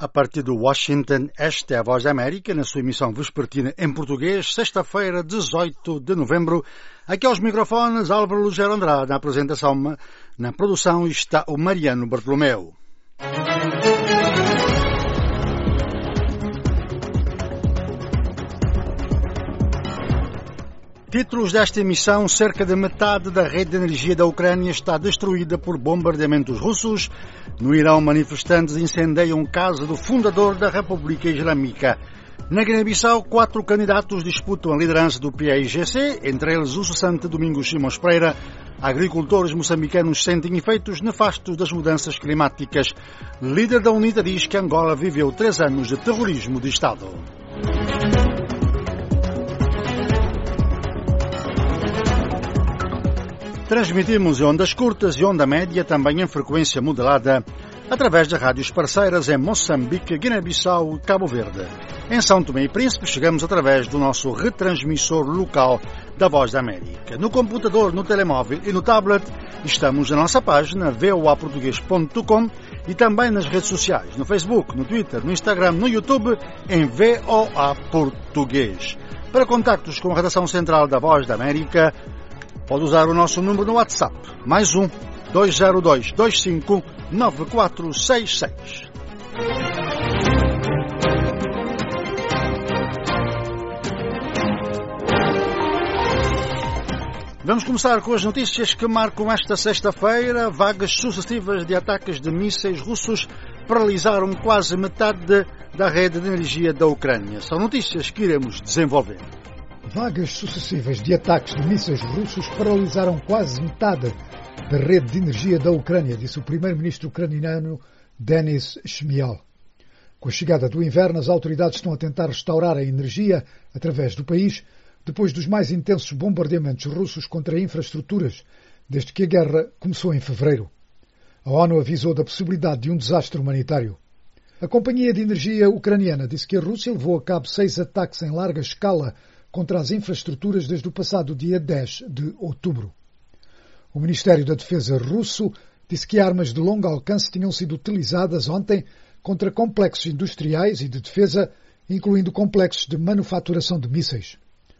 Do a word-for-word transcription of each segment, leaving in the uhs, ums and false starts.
A partir de Washington, esta é a Voz da América, na sua emissão vespertina em português, sexta-feira, dezoito de novembro. Aqui aos microfones, Álvaro Lugero Andrade, na apresentação, na produção está o Mariano Bartolomeu. Títulos desta emissão: cerca de metade da rede de energia da Ucrânia está destruída por bombardeamentos russos. No Irão, manifestantes incendeiam casa do fundador da República Islâmica. Na Guiné-Bissau, quatro candidatos disputam a liderança do P A I G C, entre eles o cessante Domingos Simões Pereira. Agricultores moçambicanos sentem efeitos nefastos das mudanças climáticas. Líder da UNITA diz que Angola viveu três anos de terrorismo de Estado. Transmitimos em ondas curtas e onda média, também em frequência modulada, através de rádios parceiras em Moçambique, Guiné-Bissau e Cabo Verde. Em São Tomé e Príncipe chegamos através do nosso retransmissor local da Voz da América. No computador, no telemóvel e no tablet estamos na nossa página v o a português ponto com e também nas redes sociais, no Facebook, no Twitter, no Instagram, no YouTube, em V O A Português. Para contactos com a redação central da Voz da América, pode usar o nosso número no WhatsApp, mais um, dois zero dois, dois cinco, nove quatro seis seis. Vamos começar com as notícias que marcam esta sexta-feira. Vagas sucessivas de ataques de mísseis russos paralisaram quase metade de, da rede de energia da Ucrânia. São notícias que iremos desenvolver. Vagas sucessivas de ataques de mísseis russos paralisaram quase metade da rede de energia da Ucrânia, disse o primeiro-ministro ucraniano Denis Shmyhal. Com a chegada do inverno, as autoridades estão a tentar restaurar a energia através do país, depois dos mais intensos bombardeamentos russos contra infraestruturas, desde que a guerra começou em fevereiro. A ONU avisou da possibilidade de um desastre humanitário. A Companhia de Energia Ucraniana disse que a Rússia levou a cabo seis ataques em larga escala contra as infraestruturas desde o passado dia dez de outubro. O Ministério da Defesa russo disse que armas de longo alcance tinham sido utilizadas ontem contra complexos industriais e de defesa, incluindo complexos de manufaturação de mísseis.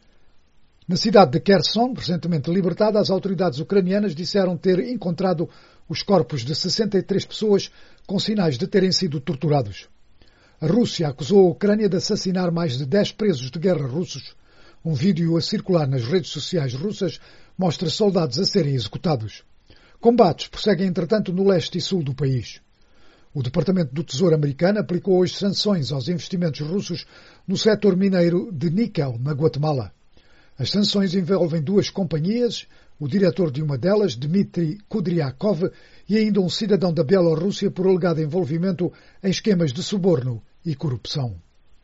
Na cidade de Kherson, recentemente libertada, as autoridades ucranianas disseram ter encontrado os corpos de sessenta e três pessoas com sinais de terem sido torturados. A Rússia acusou a Ucrânia de assassinar mais de dez presos de guerra russos. Um vídeo a circular nas redes sociais russas mostra soldados a serem executados. Combates prosseguem, entretanto, no leste e sul do país. O Departamento do Tesouro americano aplicou hoje sanções aos investimentos russos no setor mineiro de níquel, na Guatemala. As sanções envolvem duas companhias, o diretor de uma delas, Dmitry Kudryakov, e ainda um cidadão da Bielorrússia por alegado envolvimento em esquemas de suborno e corrupção.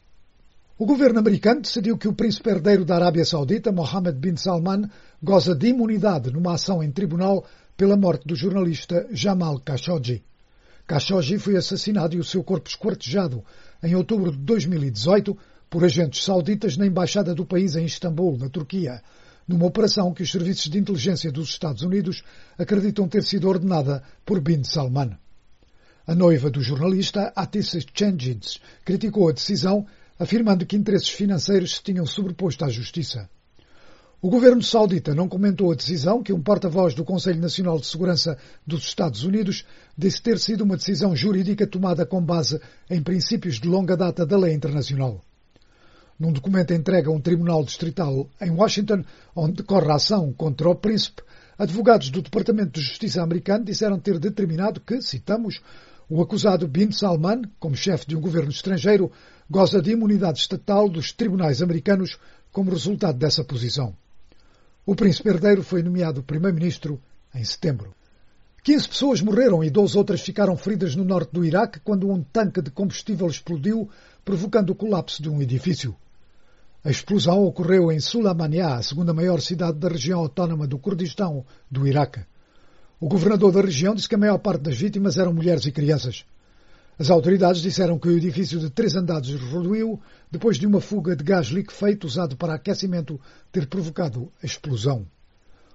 O governo americano decidiu que o príncipe herdeiro da Arábia Saudita, Mohammed bin Salman, goza de imunidade numa ação em tribunal pela morte do jornalista Jamal Khashoggi. Khashoggi foi assassinado e o seu corpo esquartejado em outubro de dois mil e dezoito por agentes sauditas na embaixada do país em Istambul, na Turquia, numa operação que os serviços de inteligência dos Estados Unidos acreditam ter sido ordenada por bin Salman. A noiva do jornalista, Atis Cengiz, criticou a decisão, afirmando que interesses financeiros se tinham sobreposto à justiça. O governo saudita não comentou a decisão, que um porta-voz do Conselho Nacional de Segurança dos Estados Unidos disse ter sido uma decisão jurídica tomada com base em princípios de longa data da lei internacional. Num documento entregue a um tribunal distrital em Washington, onde decorre a ação contra o príncipe, advogados do Departamento de Justiça americano disseram ter determinado que, citamos, o acusado bin Salman, como chefe de um governo estrangeiro, goza de imunidade estatal dos tribunais americanos como resultado dessa posição. O príncipe herdeiro foi nomeado primeiro-ministro em setembro. quinze pessoas morreram e doze outras ficaram feridas no norte do Iraque quando um tanque de combustível explodiu, provocando o colapso de um edifício. A explosão ocorreu em Sulaymaniyah, a segunda maior cidade da região autónoma do Kurdistão do Iraque. O governador da região disse que a maior parte das vítimas eram mulheres e crianças. As autoridades disseram que o edifício de três andares ruiu depois de uma fuga de gás liquefeito usado para aquecimento ter provocado a explosão.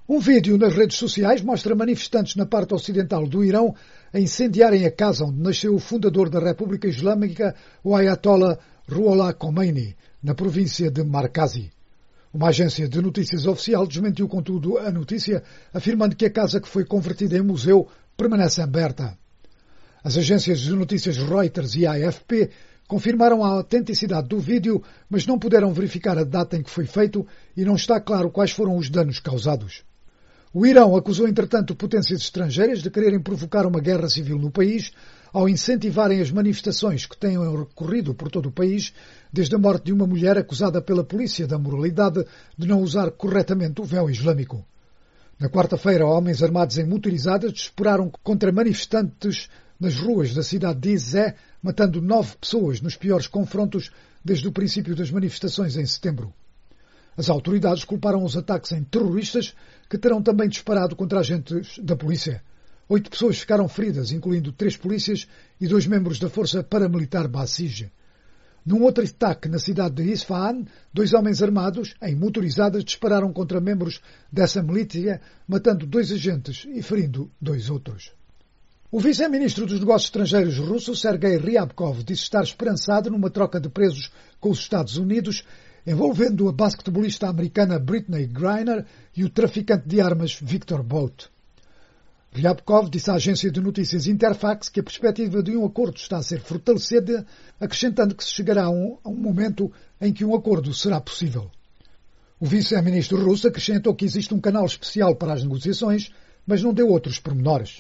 Um vídeo nas redes sociais mostra manifestantes na parte ocidental do Irão a incendiarem a casa onde nasceu o fundador da República Islâmica, o Ayatollah Ruhollah Khomeini, na província de Markazi. Uma agência de notícias oficial desmentiu, contudo, a notícia, afirmando que a casa que foi convertida em museu permanece aberta. As agências de notícias Reuters e A F P confirmaram a autenticidade do vídeo, mas não puderam verificar a data em que foi feito e não está claro quais foram os danos causados. O Irão acusou, entretanto, potências estrangeiras de quererem provocar uma guerra civil no país ao incentivarem as manifestações que têm recorrido por todo o país desde a morte de uma mulher acusada pela polícia da moralidade de não usar corretamente o véu islâmico. Na quarta-feira, homens armados em motorizadas dispararam contra manifestantes nas ruas da cidade de Izé, matando nove pessoas nos piores confrontos desde o princípio das manifestações em setembro. As autoridades culparam os ataques em terroristas que terão também disparado contra agentes da polícia. Oito pessoas ficaram feridas, incluindo três polícias e dois membros da força paramilitar Basij. Num outro ataque na cidade de Isfahan, dois homens armados, em motorizadas, dispararam contra membros dessa milícia, matando dois agentes e ferindo dois outros. O vice-ministro dos Negócios Estrangeiros russo, Sergei Ryabkov, disse estar esperançado numa troca de presos com os Estados Unidos, envolvendo a basquetebolista americana Brittney Griner e o traficante de armas Victor Bout. Ryabkov disse à agência de notícias Interfax que a perspectiva de um acordo está a ser fortalecida, acrescentando que se chegará a um, a um momento em que um acordo será possível. O vice-ministro russo acrescentou que existe um canal especial para as negociações, mas não deu outros pormenores.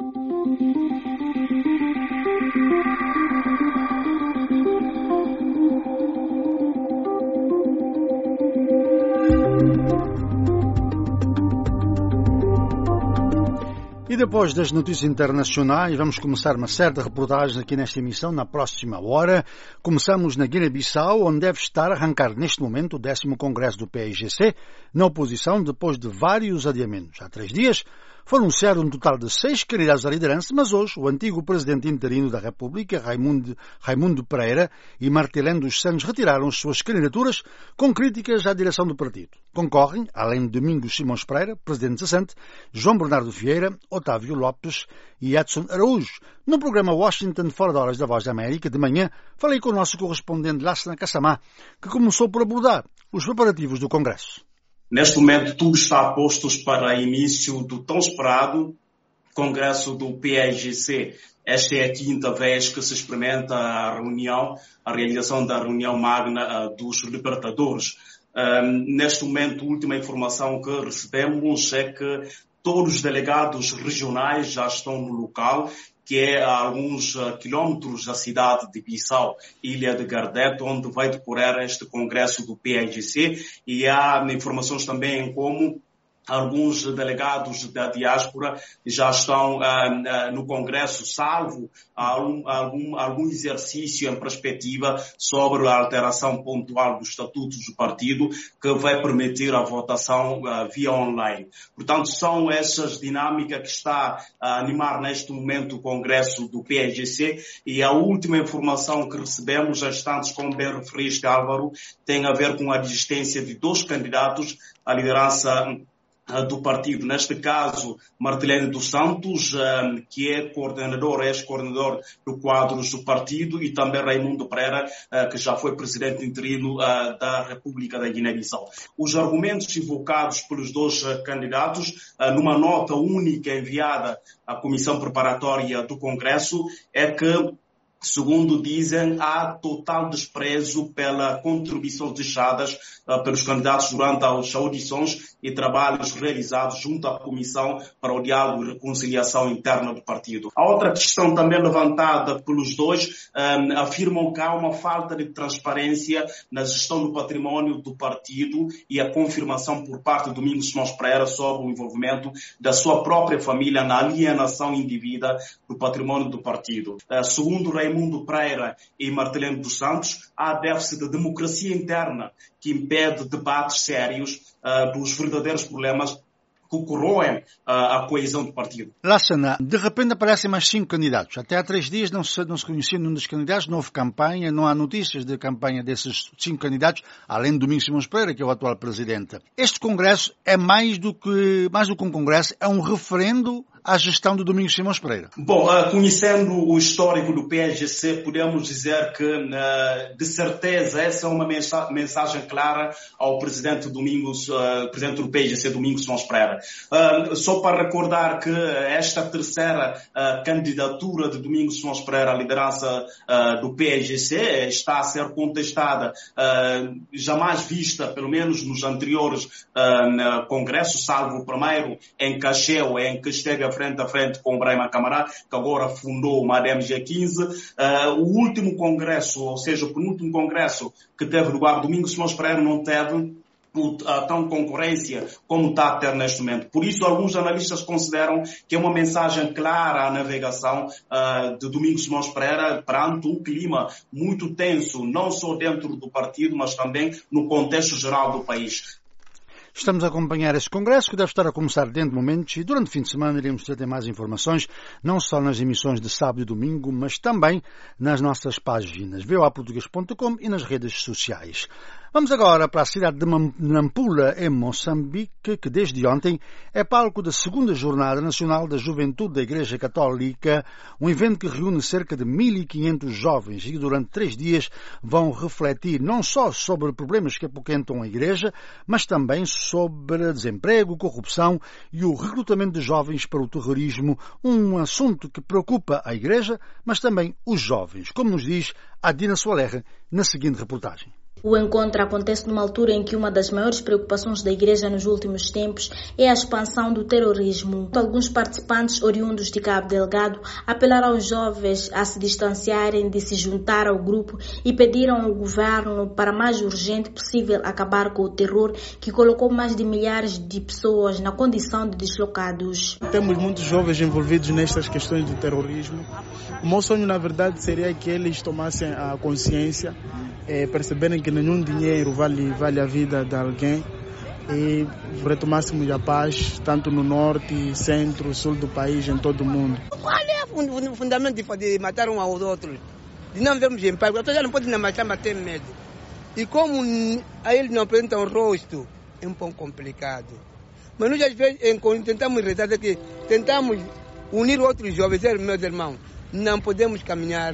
E depois das notícias internacionais, vamos começar uma série de reportagens aqui nesta emissão na próxima hora. Começamos na Guiné-Bissau, onde deve estar a arrancar neste momento o décimo Congresso do P A I G C, na oposição depois de vários adiamentos. Há três dias foram anunciados um total de seis candidatos à liderança, mas hoje o antigo presidente interino da República, Raimundo, Raimundo Pereira, e Martilene dos Santos retiraram as suas candidaturas com críticas à direção do partido. Concorrem, além de Domingos Simões Pereira, presidente cessante, João Bernardo Vieira, Otávio Lopes e Edson Araújo. No programa Washington Fora de Horas da Voz da América, de manhã, falei com o nosso correspondente Lassana Kassamá, que começou por abordar os preparativos do Congresso. Neste momento, tudo está posto para início do tão esperado Congresso do P A I G C. Esta é a quinta vez que se experimenta a reunião, a realização da reunião magna uh, dos libertadores. Um, neste momento, a última informação que recebemos é que todos os delegados regionais já estão no local, que é a alguns uh, quilómetros da cidade de Bissau, Ilha de Gardete, onde vai decorrer este congresso do P A I G C, e há informações também como alguns delegados da diáspora já estão uh, uh, no Congresso, salvo algum, algum, algum exercício em perspectiva sobre a alteração pontual dos estatutos do partido, que vai permitir a votação uh, via online. Portanto, são essas dinâmicas que está a animar neste momento o Congresso do P A I G C, e a última informação que recebemos, a instantes, como bem referiste, Álvaro, tem a ver com a existência de dois candidatos à liderança do partido. Neste caso, Martilene dos Santos, que é coordenador, ex-coordenador do quadros do partido, e também Raimundo Pereira, que já foi presidente interino da República da Guiné-Bissau. Os argumentos invocados pelos dois candidatos, numa nota única enviada à Comissão Preparatória do Congresso, é que, segundo dizem, há total desprezo pela contribuição deixadas uh, pelos candidatos durante as audições e trabalhos realizados junto à Comissão para o Diálogo e Reconciliação Interna do partido. A outra questão também levantada pelos dois um, afirmam que há uma falta de transparência na gestão do património do partido e a confirmação por parte de Domingos Simões Pereira sobre o envolvimento da sua própria família na alienação indevida do património do partido. Uh, segundo Raimundo Pereira e Martilene dos Santos, há déficit de democracia interna que impede debates sérios uh, dos verdadeiros problemas que corroem a coesão do partido. Lassana, de repente aparecem mais cinco candidatos. Até há três dias não se, não se conhecia nenhum dos candidatos, não houve campanha, não há notícias de campanha desses cinco candidatos, além de Domingos Simões Pereira, que é o atual presidente. Este congresso é mais do que, mais do que um congresso, é um referendo à gestão do Domingos Simões Pereira. Bom, conhecendo o histórico do P S G C, podemos dizer que, de certeza, essa é uma mensagem clara ao presidente Domingos, presidente do P S G C, Domingos Simões Pereira. Só para recordar que esta terceira candidatura de Domingos Simões Pereira à liderança do P S G C está a ser contestada, jamais vista, pelo menos nos anteriores congressos, salvo o primeiro em Cacheu, em que esteve frente a frente com o Brahima Camará, que agora fundou o MADEM G quinze. Uh, o último congresso, ou seja, o penúltimo congresso que teve lugar, Domingos Simões Pereira não teve a tão concorrência como está a ter neste momento. Por isso, alguns analistas consideram que é uma mensagem clara à navegação uh, de Domingos Simões Pereira perante um clima muito tenso, não só dentro do partido, mas também no contexto geral do país. Estamos a acompanhar esse congresso que deve estar a começar dentro de momentos e durante o fim de semana iremos ter mais informações, não só nas emissões de sábado e domingo, mas também nas nossas páginas v o a português ponto com e nas redes sociais. Vamos agora para a cidade de Nampula, em Moçambique, que desde ontem é palco da segunda Jornada Nacional da Juventude da Igreja Católica, um evento que reúne cerca de mil e quinhentos jovens e que durante três dias vão refletir não só sobre problemas que apoquentam a Igreja, mas também sobre desemprego, corrupção e o recrutamento de jovens para o terrorismo, um assunto que preocupa a Igreja, mas também os jovens, como nos diz Adina Soalerre na seguinte reportagem. O encontro acontece numa altura em que uma das maiores preocupações da Igreja nos últimos tempos é a expansão do terrorismo. Alguns participantes oriundos de Cabo Delgado apelaram aos jovens a se distanciarem de se juntar ao grupo e pediram ao governo para mais urgente possível acabar com o terror que colocou mais de milhares de pessoas na condição de deslocados. Temos muitos jovens envolvidos nestas questões do terrorismo. O meu sonho, na verdade, seria que eles tomassem a consciência, é, perceberem que nenhum dinheiro vale, vale a vida de alguém e retomássemos a paz, tanto no norte, centro, sul do país, em todo o mundo. Qual é o fundamento de matar um ao outro? De não vermos em paz, porque já não pode nem matar, mas tem medo. E como a ele não apresenta o rosto, é um pouco complicado. Mas nós às vezes tentamos rezar, que tentamos unir outros jovens, meus irmãos, não podemos caminhar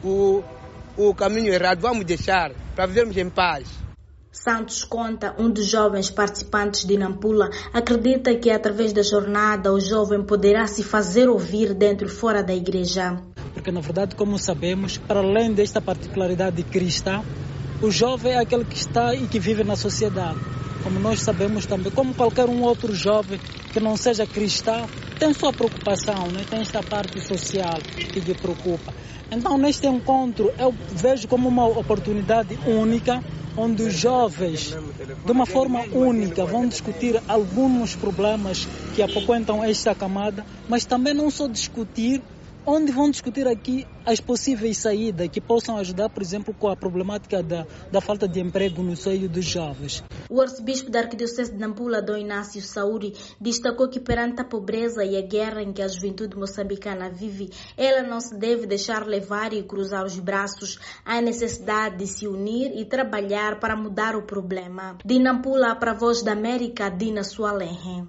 o o caminho errado, vamos deixar para vivermos em paz. Santos Conta, um dos jovens participantes de Nampula, acredita que através da jornada o jovem poderá se fazer ouvir dentro e fora da igreja. Porque na verdade, como sabemos, para além desta particularidade cristã, o jovem é aquele que está e que vive na sociedade. Como nós sabemos também, como qualquer um outro jovem que não seja cristão, tem sua preocupação, né? Tem esta parte social que lhe preocupa. Então, neste encontro, eu vejo como uma oportunidade única, onde os jovens, de uma forma única, vão discutir alguns problemas que apoquentam esta camada, mas também não só discutir, onde vão discutir aqui as possíveis saídas que possam ajudar, por exemplo, com a problemática da, da falta de emprego no seio dos jovens. O arcebispo da Arquidiocese de Nampula, Dom Inácio Sauri, destacou que perante a pobreza e a guerra em que a juventude moçambicana vive, ela não se deve deixar levar e cruzar os braços. Há necessidade de se unir e trabalhar para mudar o problema. De Nampula, para a Voz da América, Dina Soalerre.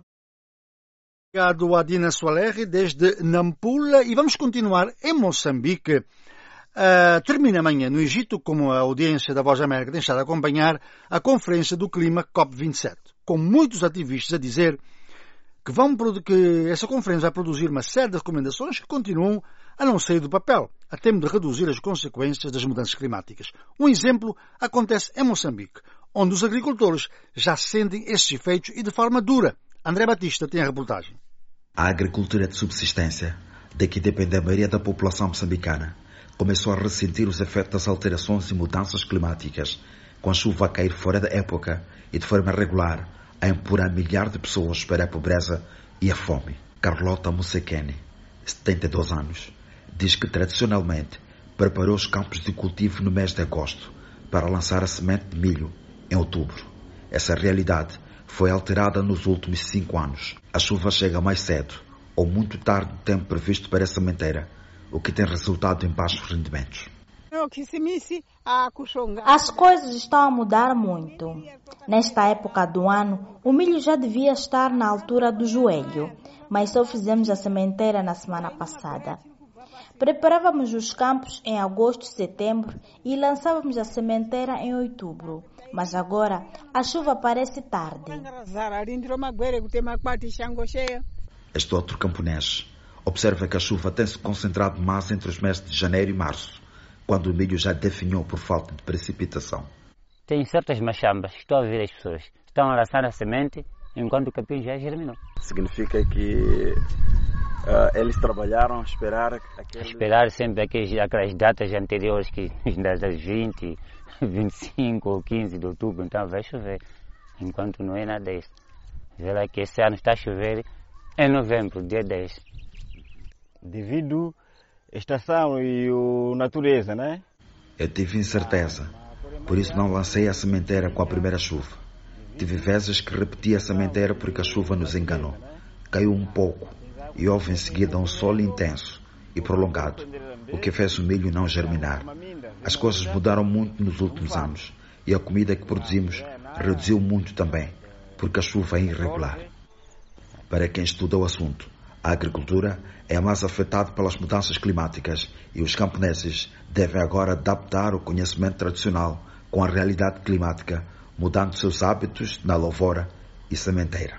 Obrigado a Dina Soalerre desde Nampula e vamos continuar em Moçambique. Uh, termina amanhã no Egito, como a audiência da Voz da América tem estado a acompanhar, a Conferência do Clima COP vinte e sete, com muitos ativistas a dizer que, vão, que essa conferência vai produzir uma série de recomendações que continuam a não sair do papel, a tempo de reduzir as consequências das mudanças climáticas. Um exemplo acontece em Moçambique, onde os agricultores já sentem esses efeitos e de forma dura. André Batista tem a reportagem. A agricultura de subsistência, de que depende a maioria da população moçambicana, começou a ressentir os efeitos das alterações e mudanças climáticas, com a chuva a cair fora da época e de forma regular, a empurrar milhares de pessoas para a pobreza e a fome. Carlota Musekene, setenta e dois anos, diz que tradicionalmente preparou os campos de cultivo no mês de agosto para lançar a semente de milho em outubro. Essa realidade foi alterada nos últimos cinco anos. A chuva chega mais cedo ou muito tarde do tempo previsto para a sementeira, o que tem resultado em baixos rendimentos. As coisas estão a mudar muito. Nesta época do ano, o milho já devia estar na altura do joelho, mas só fizemos a sementeira na semana passada. Preparávamos os campos em agosto, setembro e lançávamos a sementeira em outubro, mas agora a chuva parece tarde. Este outro camponês observa que a chuva tem se concentrado mais entre os meses de janeiro e março, quando o milho já definhou por falta de precipitação. Tem certas machambas, estou a ver as pessoas, estão a lançar a semente enquanto o capim já germinou. Significa que uh, eles trabalharam a esperar... Aquele... Esperar sempre aqueles, aquelas datas anteriores, que das vinte, vinte e cinco ou quinze de outubro, então vai chover, enquanto não é nada disso. Vê lá que esse ano está a chover em novembro, dia dez. Devido à estação e a natureza, né? Eu tive incerteza, por isso não lancei a sementeira com a primeira chuva. Tive vezes que repeti a sementeira porque a chuva nos enganou. Caiu um pouco e houve em seguida um sol intenso e prolongado, o que fez o milho não germinar. As coisas mudaram muito nos últimos anos e a comida que produzimos reduziu muito também, porque a chuva é irregular. Para quem estuda o assunto, a agricultura é a mais afetada pelas mudanças climáticas e os camponeses devem agora adaptar o conhecimento tradicional com a realidade climática, mudando seus hábitos na lavoura e sementeira.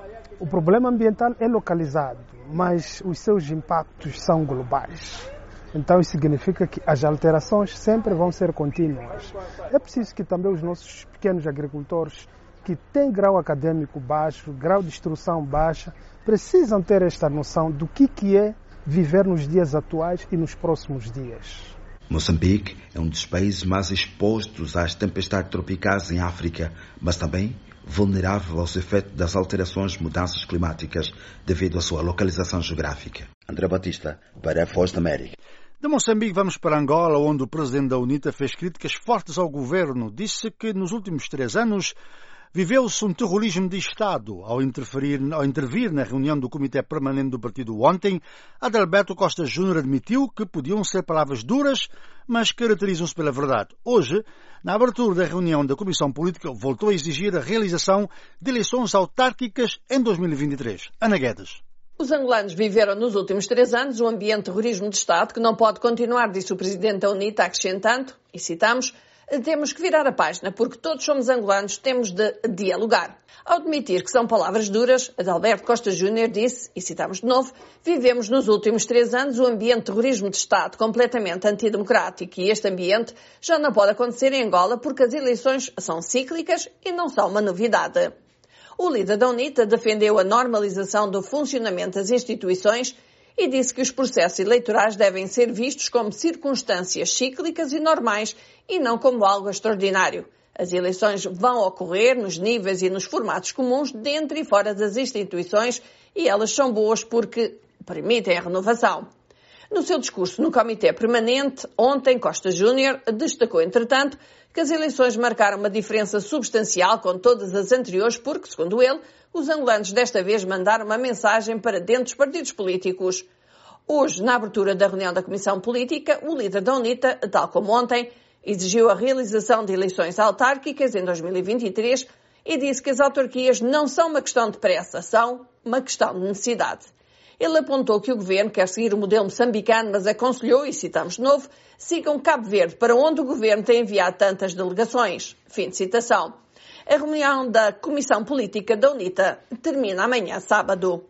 O problema ambiental é localizado, mas os seus impactos são globais. Então isso significa que as alterações sempre vão ser contínuas. É preciso que também os nossos pequenos agricultores que têm grau acadêmico baixo, grau de instrução baixa, precisam ter esta noção do que, que é viver nos dias atuais e nos próximos dias. Moçambique é um dos países mais expostos às tempestades tropicais em África, mas também vulnerável aos efeitos das alterações e mudanças climáticas devido à sua localização geográfica. André Batista, para a Voz da América. De Moçambique vamos para Angola, onde o presidente da UNITA fez críticas fortes ao governo. Disse que nos últimos três anos viveu-se um terrorismo de Estado. Ao, interferir, ao intervir na reunião do Comitê Permanente do Partido ontem, Adalberto Costa Júnior admitiu que podiam ser palavras duras, mas caracterizam-se pela verdade. Hoje, na abertura da reunião da Comissão Política, voltou a exigir a realização de eleições autárquicas em dois mil e vinte e três. Ana Guedes. Os angolanos viveram nos últimos três anos um ambiente de terrorismo de Estado que não pode continuar, disse o presidente da UNITA, acrescentando, e citamos, temos que virar a página, porque todos somos angolanos, temos de dialogar. Ao admitir que são palavras duras, Adalberto Costa Júnior disse, e citamos de novo, vivemos nos últimos três anos um ambiente de terrorismo de Estado completamente antidemocrático e este ambiente já não pode acontecer em Angola porque as eleições são cíclicas e não são uma novidade. O líder da UNITA defendeu a normalização do funcionamento das instituições e disse que os processos eleitorais devem ser vistos como circunstâncias cíclicas e normais e não como algo extraordinário. As eleições vão ocorrer nos níveis e nos formatos comuns dentro e fora das instituições e elas são boas porque permitem a renovação. No seu discurso no Comitê Permanente, ontem, Costa Júnior destacou, entretanto, que as eleições marcaram uma diferença substancial com todas as anteriores porque, segundo ele, os angolanos desta vez mandaram uma mensagem para dentro dos partidos políticos. Hoje, na abertura da reunião da Comissão Política, o líder da UNITA, tal como ontem, exigiu a realização de eleições autárquicas em dois mil e vinte e três e disse que as autarquias não são uma questão de pressa, são uma questão de necessidade. Ele apontou que o governo quer seguir o modelo moçambicano, mas aconselhou, e citamos de novo, sigam Cabo Verde, para onde o governo tem enviado tantas delegações. Fim de citação. A reunião da Comissão Política da UNITA termina amanhã, sábado.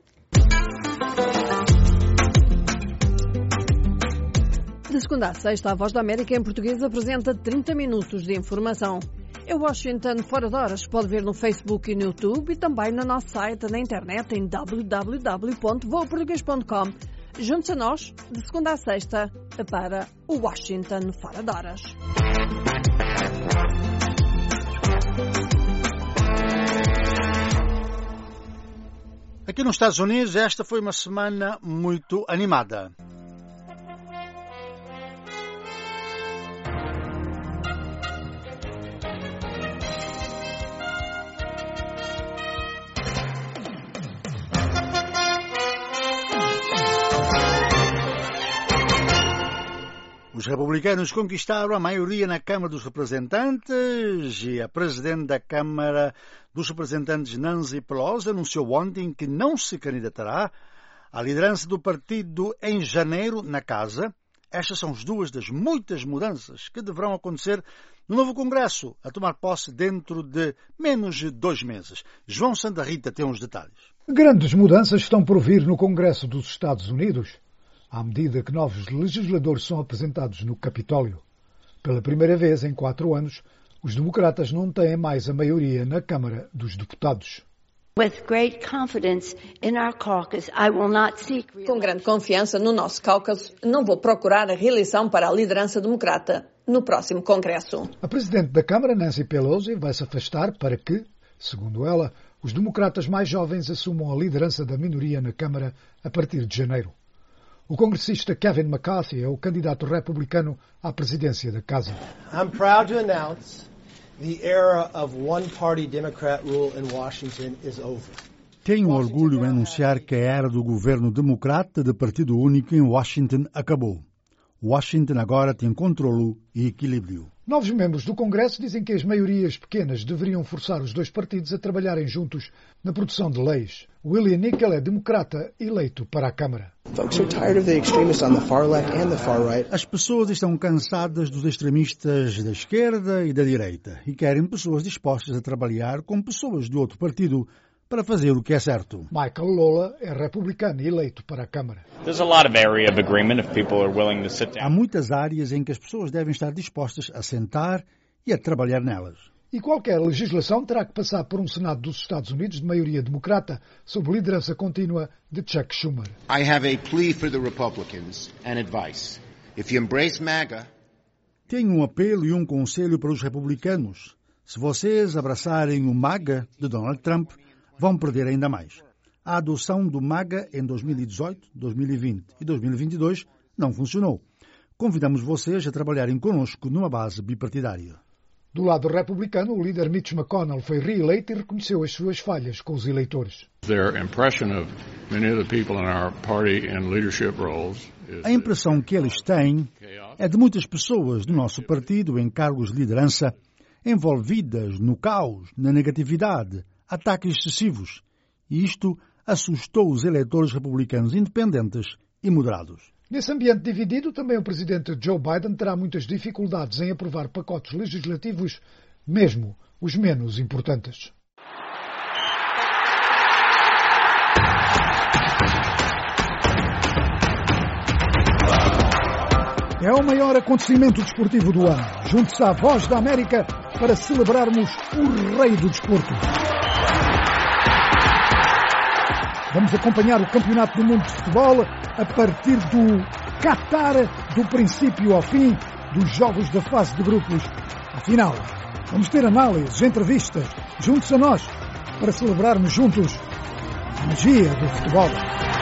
De segunda a sexta, a Voz da América em português apresenta trinta minutos de informação. É Washington Fora de Horas. Pode ver no Facebook e no YouTube e também no nosso site na internet em w w w ponto voa português ponto com. Junte-se a nós de segunda a sexta para o Washington Fora de Horas. Aqui nos Estados Unidos, esta foi uma semana muito animada. Os republicanos conquistaram a maioria na Câmara dos Representantes e a presidente da Câmara dos Representantes, Nancy Pelosi, anunciou ontem que não se candidatará à liderança do partido em janeiro na Casa. Estas são as duas das muitas mudanças que deverão acontecer no novo Congresso, a tomar posse dentro de menos de dois meses. João Santa Rita tem os detalhes. Grandes mudanças estão por vir no Congresso dos Estados Unidos, à medida que novos legisladores são apresentados no Capitólio. Pela primeira vez em quatro anos, os democratas não têm mais a maioria na Câmara dos Deputados. Com grande confiança no nosso caucus, não vou procurar a reeleição para a liderança democrata no próximo Congresso. A presidente da Câmara, Nancy Pelosi, vai se afastar para que, segundo ela, os democratas mais jovens assumam a liderança da minoria na Câmara a partir de janeiro. O congressista Kevin McCarthy é o candidato republicano à presidência da Casa. I'm proud to announce the era of one-party Democrat rule in Washington is over. Tenho orgulho em anunciar que a era do governo democrata de partido único em Washington acabou. Washington agora tem controle e equilíbrio. Novos membros do Congresso dizem que as maiorias pequenas deveriam forçar os dois partidos a trabalharem juntos na produção de leis. William Nickel é democrata eleito para a Câmara. As pessoas estão cansadas dos extremistas da esquerda e da direita e querem pessoas dispostas a trabalhar com pessoas de outro partido para fazer o que é certo. Michael Lola é republicano e eleito para a Câmara. Há muitas áreas em que as pessoas devem estar dispostas a sentar e a trabalhar nelas. E qualquer legislação terá que passar por um Senado dos Estados Unidos de maioria democrata, sob liderança contínua de Chuck Schumer. I have a plea for the Republicans and advice. If you embrace MAGA... Tenho um apelo e um conselho para os republicanos. Se vocês abraçarem o MAGA de Donald Trump, vão perder ainda mais. A adoção do MAGA em dois mil e dezoito, dois mil e vinte e dois mil e vinte e dois não funcionou. Convidamos vocês a trabalharem conosco numa base bipartidária. Do lado republicano, o líder Mitch McConnell foi reeleito e reconheceu as suas falhas com os eleitores. A impressão que eles têm é de muitas pessoas do nosso partido em cargos de liderança envolvidas no caos, na negatividade, ataques excessivos. E isto assustou os eleitores republicanos independentes e moderados. Nesse ambiente dividido, também o presidente Joe Biden terá muitas dificuldades em aprovar pacotes legislativos, mesmo os menos importantes. É o maior acontecimento desportivo do ano. Junte-se à Voz da América para celebrarmos o rei do desporto. Vamos acompanhar o Campeonato do Mundo de Futebol a partir do Qatar, do princípio ao fim, dos jogos da fase de grupos. Afinal, vamos ter análises, entrevistas, juntos a nós, para celebrarmos juntos a magia do futebol.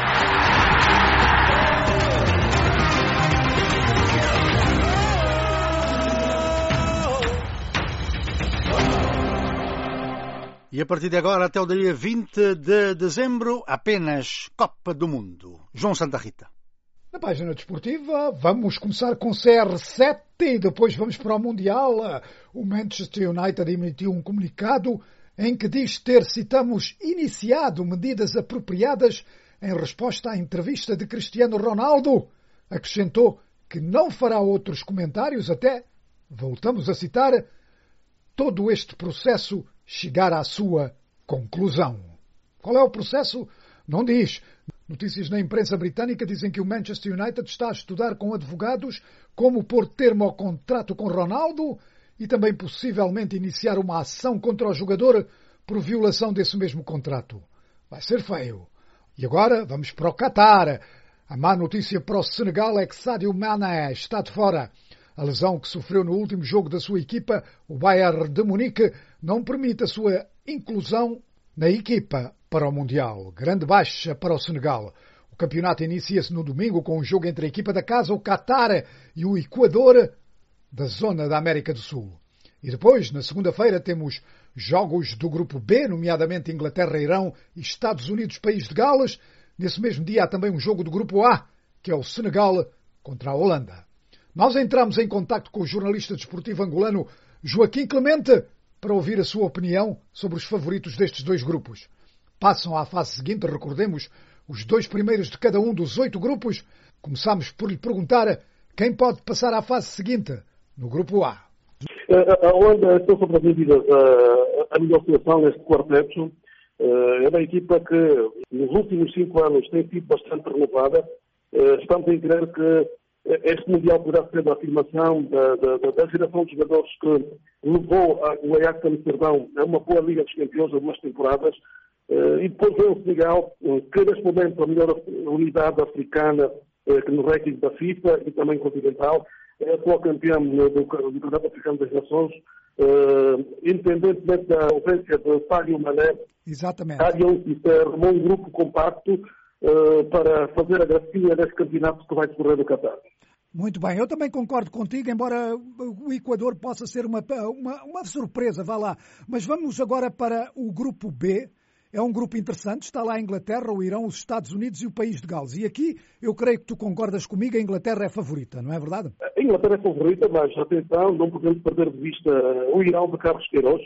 E a partir de agora, até o dia vinte de dezembro, apenas Copa do Mundo. João Santa Rita. Na página desportiva, vamos começar com C R sete e depois vamos para o Mundial. O Manchester United emitiu um comunicado em que diz ter, citamos, iniciado medidas apropriadas em resposta à entrevista de Cristiano Ronaldo. Acrescentou que não fará outros comentários até, voltamos a citar, todo este processo chegar à sua conclusão. Qual é o processo? Não diz. Notícias na imprensa britânica dizem que o Manchester United está a estudar com advogados como pôr termo ao contrato com Ronaldo e também possivelmente iniciar uma ação contra o jogador por violação desse mesmo contrato. Vai ser feio. E agora vamos para o Qatar. A má notícia para o Senegal é que Sadio Mané está de fora. A lesão que sofreu no último jogo da sua equipa, o Bayern de Munique, não permite a sua inclusão na equipa para o Mundial. Grande baixa para o Senegal. O campeonato inicia-se no domingo com um jogo entre a equipa da casa, o Qatar, e o Equador, da zona da América do Sul. E depois, na segunda-feira, temos jogos do grupo B, nomeadamente Inglaterra, Irão e Estados Unidos, País de Gales. Nesse mesmo dia há também um jogo do grupo A, que é o Senegal contra a Holanda. Nós entramos em contacto com o jornalista desportivo angolano Joaquim Clemente para ouvir a sua opinião sobre os favoritos destes dois grupos. Passam à fase seguinte, recordemos, os dois primeiros de cada um dos oito grupos. Começamos por lhe perguntar quem pode passar à fase seguinte no grupo A. A Holanda está sobrevivida a melhor seleção neste quarteto. É uma equipa que nos últimos cinco anos tem sido bastante renovada. Estamos a entender que este Mundial poderá ser a afirmação da, da, da geração de jogadores que levou o Ajax Amsterdão a uma boa Liga dos Campeões, algumas temporadas. E depois vem o Senegal, que neste momento a melhor unidade africana que no ranking da FIFA e também continental. É atual campeão do, do Campeonato Africano das Nações, uh, independentemente da ausência de Sadio Mané. Exatamente. Há um, um grupo compacto uh, para fazer a gracinha deste campeonato que vai decorrer no Qatar. Muito bem, eu também concordo contigo, embora o Equador possa ser uma, uma, uma surpresa, vá lá. Mas vamos agora para o grupo B. É um grupo interessante, está lá a Inglaterra, o Irão, os Estados Unidos e o país de Gales. E aqui, eu creio que tu concordas comigo, a Inglaterra é favorita, não é verdade? A Inglaterra é favorita, mas atenção, não podemos perder de vista o Irão de Carlos Queiroz.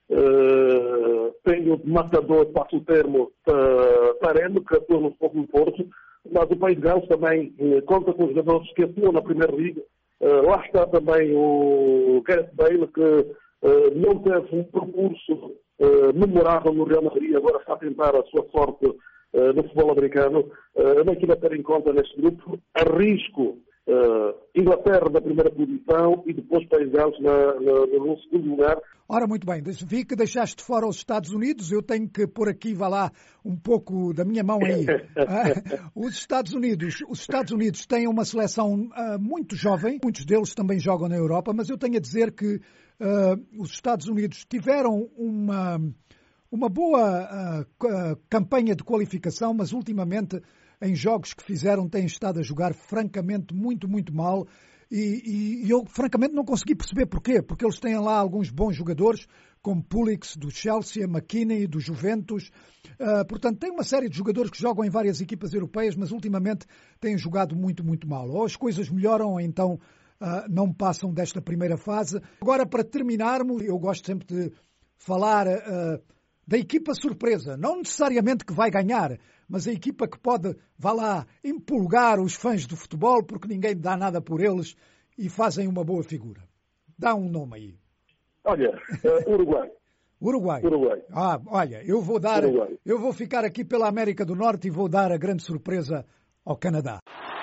Uh, tem o matador, passo o termo, Taremi, que atua no Fogo do Porto, mas o país de Gales também uh, conta com os jogadores que atuam na Primeira Liga. Uh, lá está também o Gareth Bale, que uh, não teve um percurso Uh, memorável no Real Madrid, agora está a tentar a sua sorte uh, no futebol americano. Uh, uma equipa a ter em conta neste grupo. Arrisco uh, Inglaterra na primeira posição e depois País de Gales na, na, no segundo lugar. Ora, muito bem, vi que deixaste fora os Estados Unidos, eu tenho que pôr aqui, vá lá, um pouco da minha mão aí. uh, os Estados Unidos, os Estados Unidos têm uma seleção uh, muito jovem, muitos deles também jogam na Europa, mas eu tenho a dizer que Uh, os Estados Unidos tiveram uma, uma boa uh, campanha de qualificação, mas ultimamente em jogos que fizeram têm estado a jogar francamente muito, muito mal e, e eu francamente não consegui perceber porquê, porque eles têm lá alguns bons jogadores como Pulisic do Chelsea, McKinney do Juventus, uh, portanto tem uma série de jogadores que jogam em várias equipas europeias, mas ultimamente têm jogado muito, muito mal. Ou as coisas melhoram ou então Uh, não passam desta primeira fase. Agora, para terminarmos, eu gosto sempre de falar uh, da equipa surpresa. Não necessariamente que vai ganhar, mas a equipa que pode, vá lá, empolgar os fãs do futebol, porque ninguém dá nada por eles e fazem uma boa figura. Dá um nome aí. Olha, uh, Uruguai. Uruguai. Uruguai. Ah, olha, eu vou dar, Uruguai. eu vou ficar aqui pela América do Norte e vou dar a grande surpresa ao Canadá.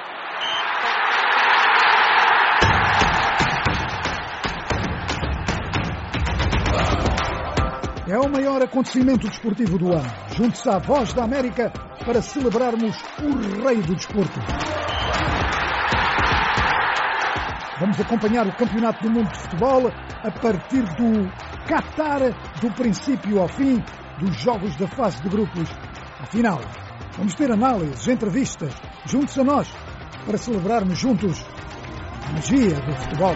É o maior acontecimento desportivo do ano. Junte-se à Voz da América para celebrarmos o rei do desporto. Vamos acompanhar o Campeonato do Mundo de Futebol a partir do Qatar, do princípio ao fim, dos jogos da fase de grupos. Afinal, vamos ter análises, entrevistas. Junte-se a nós para celebrarmos juntos a magia do futebol.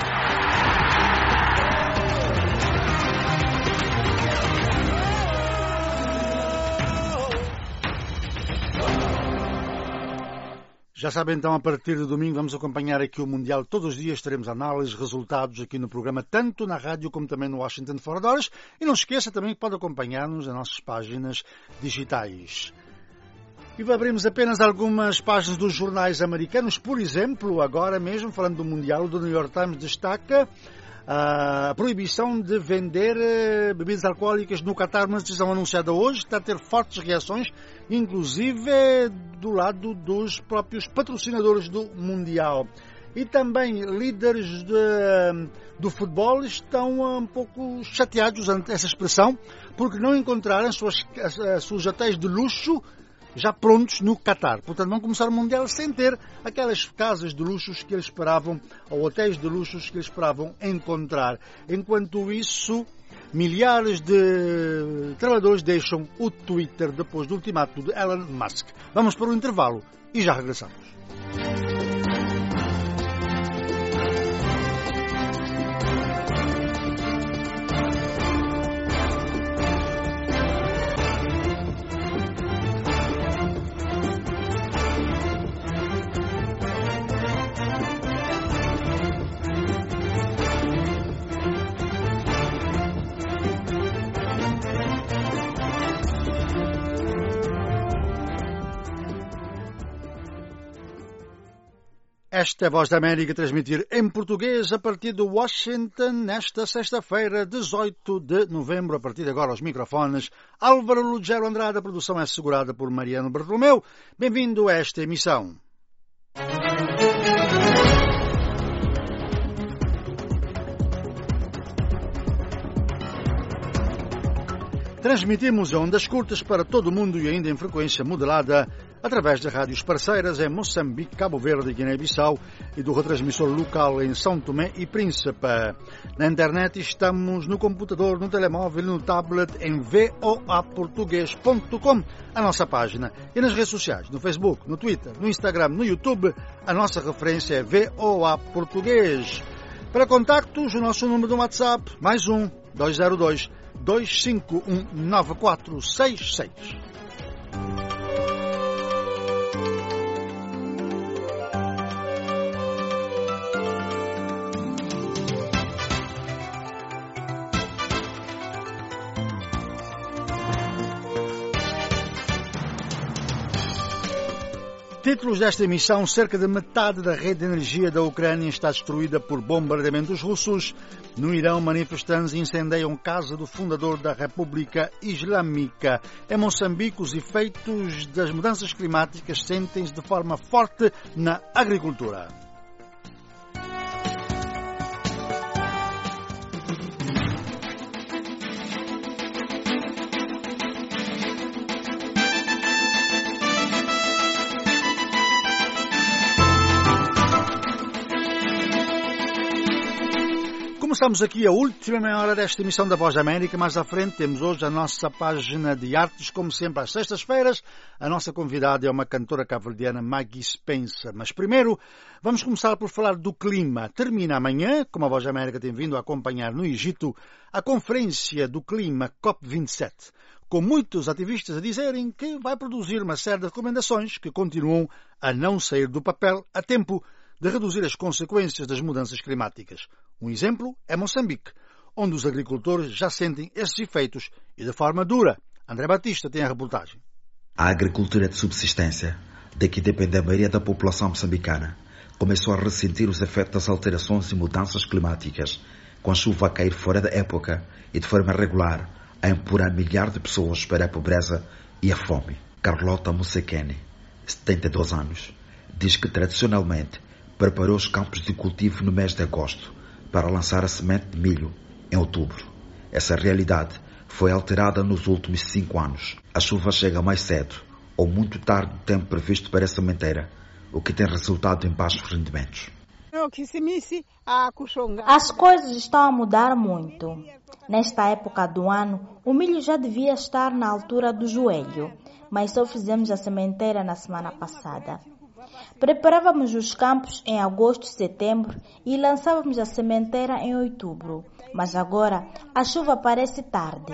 Já sabem, então, a partir de domingo vamos acompanhar aqui o Mundial. Todos os dias teremos análises, resultados aqui no programa, tanto na rádio como também no Washington Fora de Horas. E não se esqueça também que pode acompanhar-nos nas nossas páginas digitais. E abrimos apenas algumas páginas dos jornais americanos. Por exemplo, agora mesmo, falando do Mundial, o New York Times destaca a proibição de vender bebidas alcoólicas no Qatar, uma decisão anunciada hoje, está a ter fortes reações, inclusive do lado dos próprios patrocinadores do Mundial. E também líderes de, do futebol estão um pouco chateados ante essa expressão, porque não encontraram as suas, as, as suas hotéis de luxo já prontos no Qatar. Portanto, vão começar o Mundial sem ter aquelas casas de luxos que eles esperavam, ou hotéis de luxos que eles esperavam encontrar. Enquanto isso, milhares de trabalhadores deixam o Twitter depois do ultimato de Elon Musk. Vamos para o intervalo e já regressamos. Esta é a Voz da América a transmitir em português a partir de Washington nesta sexta-feira, dezoito de novembro. A partir de agora aos microfones, Álvaro Lugero Andrade. A produção é assegurada por Mariano Bartolomeu. Bem-vindo a esta emissão. Transmitimos em ondas curtas para todo o mundo e ainda em frequência modulada através de rádios parceiras em Moçambique, Cabo Verde e Guiné-Bissau e do retransmissor local em São Tomé e Príncipe. Na internet estamos no computador, no telemóvel e no tablet em voa português ponto com, a nossa página, e nas redes sociais, no Facebook, no Twitter, no Instagram, no YouTube. A nossa referência é voa português. Para contactos, o nosso número do WhatsApp, mais um, dois zero dois, dois cinco um, nove quatro seis seis. Títulos desta emissão: cerca de metade da rede de energia da Ucrânia está destruída por bombardeamentos russos. No Irão, manifestantes incendeiam casa do fundador da República Islâmica. Em Moçambique, os efeitos das mudanças climáticas sentem-se de forma forte na agricultura. Começamos aqui a última meia hora desta emissão da Voz da América. Mais à frente temos hoje a nossa página de artes, como sempre às sextas-feiras. A nossa convidada é uma cantora cabo-verdiana, Maggie Spencer. Mas primeiro vamos começar por falar do clima. Termina amanhã, como a Voz da América tem vindo a acompanhar no Egito, a Conferência do Clima COP vinte e sete, com muitos ativistas a dizerem que vai produzir uma série de recomendações que continuam a não sair do papel a tempo de reduzir as consequências das mudanças climáticas. Um exemplo é Moçambique, onde os agricultores já sentem esses efeitos e de forma dura. André Batista tem a reportagem. A agricultura de subsistência, de que depende a maioria da população moçambicana, começou a ressentir os efeitos das alterações e mudanças climáticas, com a chuva a cair fora da época e de forma regular, a empurrar milhares de pessoas para a pobreza e a fome. Carlota Musekene, setenta e dois anos, diz que tradicionalmente preparou os campos de cultivo no mês de agosto para lançar a semente de milho em outubro. Essa realidade foi alterada nos últimos cinco anos. A chuva chega mais cedo ou muito tarde do tempo previsto para a sementeira, o que tem resultado em baixos rendimentos. As coisas estão a mudar muito. Nesta época do ano, o milho já devia estar na altura do joelho, mas só fizemos a sementeira na semana passada. Preparávamos os campos em agosto e setembro e lançávamos a sementeira em outubro, mas agora a chuva parece tarde.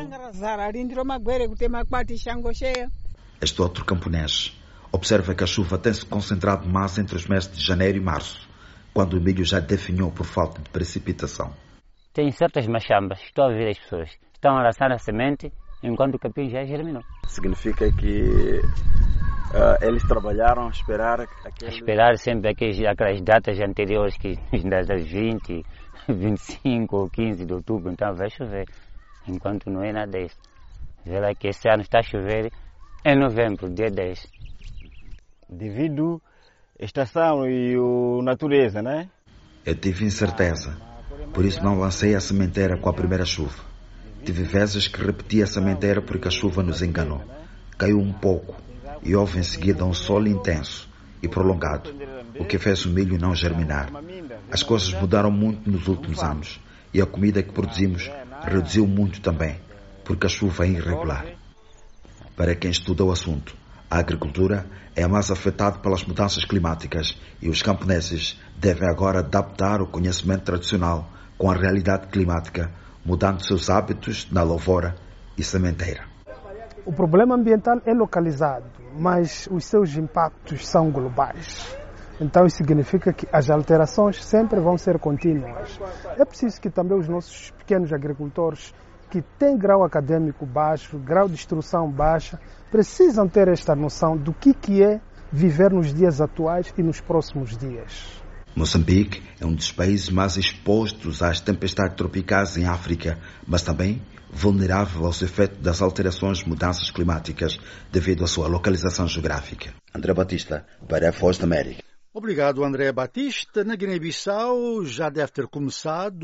Este outro camponês observa que a chuva tem se concentrado mais entre os meses de janeiro e março, quando o milho já definhou por falta de precipitação. Tem certas machambas, estou a ver as pessoas, estão a lançar a semente enquanto o capim já germinou. Significa que Uh, eles trabalharam a esperar aquele... Esperar sempre aqueles, aquelas datas anteriores, que das vinte, vinte e cinco ou quinze de outubro, então vai chover, enquanto não é nada disso. Vê lá que esse ano está a chover em novembro, dia dez. Devido à estação e a natureza, né? Eu tive incerteza, por isso não lancei a sementeira com a primeira chuva. Tive vezes que repeti a sementeira porque a chuva nos enganou. Caiu um pouco e houve em seguida um sol intenso e prolongado, o que fez o milho não germinar. As coisas mudaram muito nos últimos anos e a comida que produzimos reduziu muito também, porque a chuva é irregular. Para quem estuda o assunto, a agricultura é a mais afetada pelas mudanças climáticas e os camponeses devem agora adaptar o conhecimento tradicional com a realidade climática, mudando seus hábitos na lavoura e sementeira. O problema ambiental é localizado, mas os seus impactos são globais. Então isso significa que as alterações sempre vão ser contínuas. É preciso que também os nossos pequenos agricultores, que têm grau acadêmico baixo, grau de instrução baixa, precisam ter esta noção do que, que é viver nos dias atuais e nos próximos dias. Moçambique é um dos países mais expostos às tempestades tropicais em África, mas também vulnerável aos efeitos das alterações e mudanças climáticas devido à sua localização geográfica. André Batista, para a Voz da América. Obrigado, André Batista. Na Guiné-Bissau já deve ter começado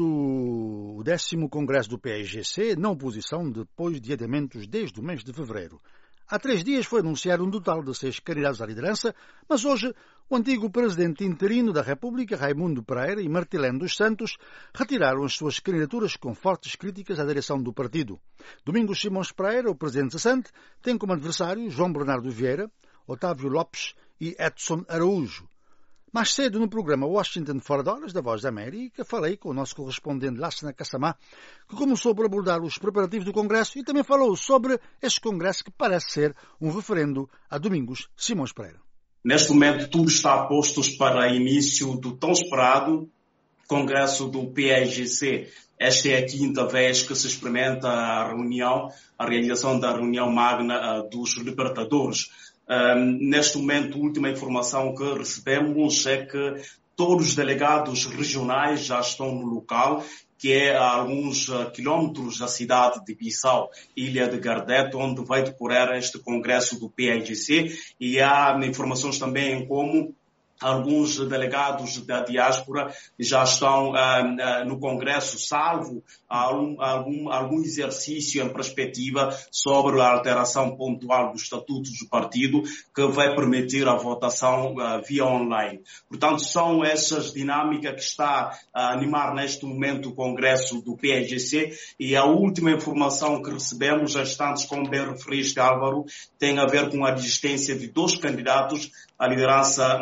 o décimo Congresso do P A I G C, na oposição, depois de adiamentos desde o mês de fevereiro. Há três dias foi anunciado um total de seis candidatos à liderança, mas hoje o antigo presidente interino da República, Raimundo Pereira, e Martilene dos Santos retiraram as suas candidaturas com fortes críticas à direção do partido. Domingos Simões Pereira, o presidente cessante, tem como adversário João Bernardo Vieira, Otávio Lopes e Edson Araújo. Mais cedo, no programa Washington Fora de Horas, da Voz da América, falei com o nosso correspondente Lassana Kassamá, que começou por abordar os preparativos do Congresso e também falou sobre este Congresso que parece ser um referendo a Domingos Simões Pereira. Neste momento, tudo está posto para início do tão esperado Congresso do P A I G C. Esta é a quinta vez que se experimenta a reunião, a realização da reunião magna uh, dos libertadores. Um, neste momento, a última informação que recebemos é que todos os delegados regionais já estão no local, que é a alguns uh, quilómetros da cidade de Bissau, Ilha de Gardete, onde vai decorrer este congresso do P A I G C, e há informações também em como alguns delegados da diáspora já estão uh, uh, no Congresso, salvo algum, algum, algum exercício em perspectiva sobre a alteração pontual do Estatuto do Partido, que vai permitir a votação uh, via online. Portanto, são essas dinâmicas que está a animar neste momento o Congresso do P A I G C, e a última informação que recebemos, há instantes, como bem referiste, Álvaro, tem a ver com a existência de dois candidatos à liderança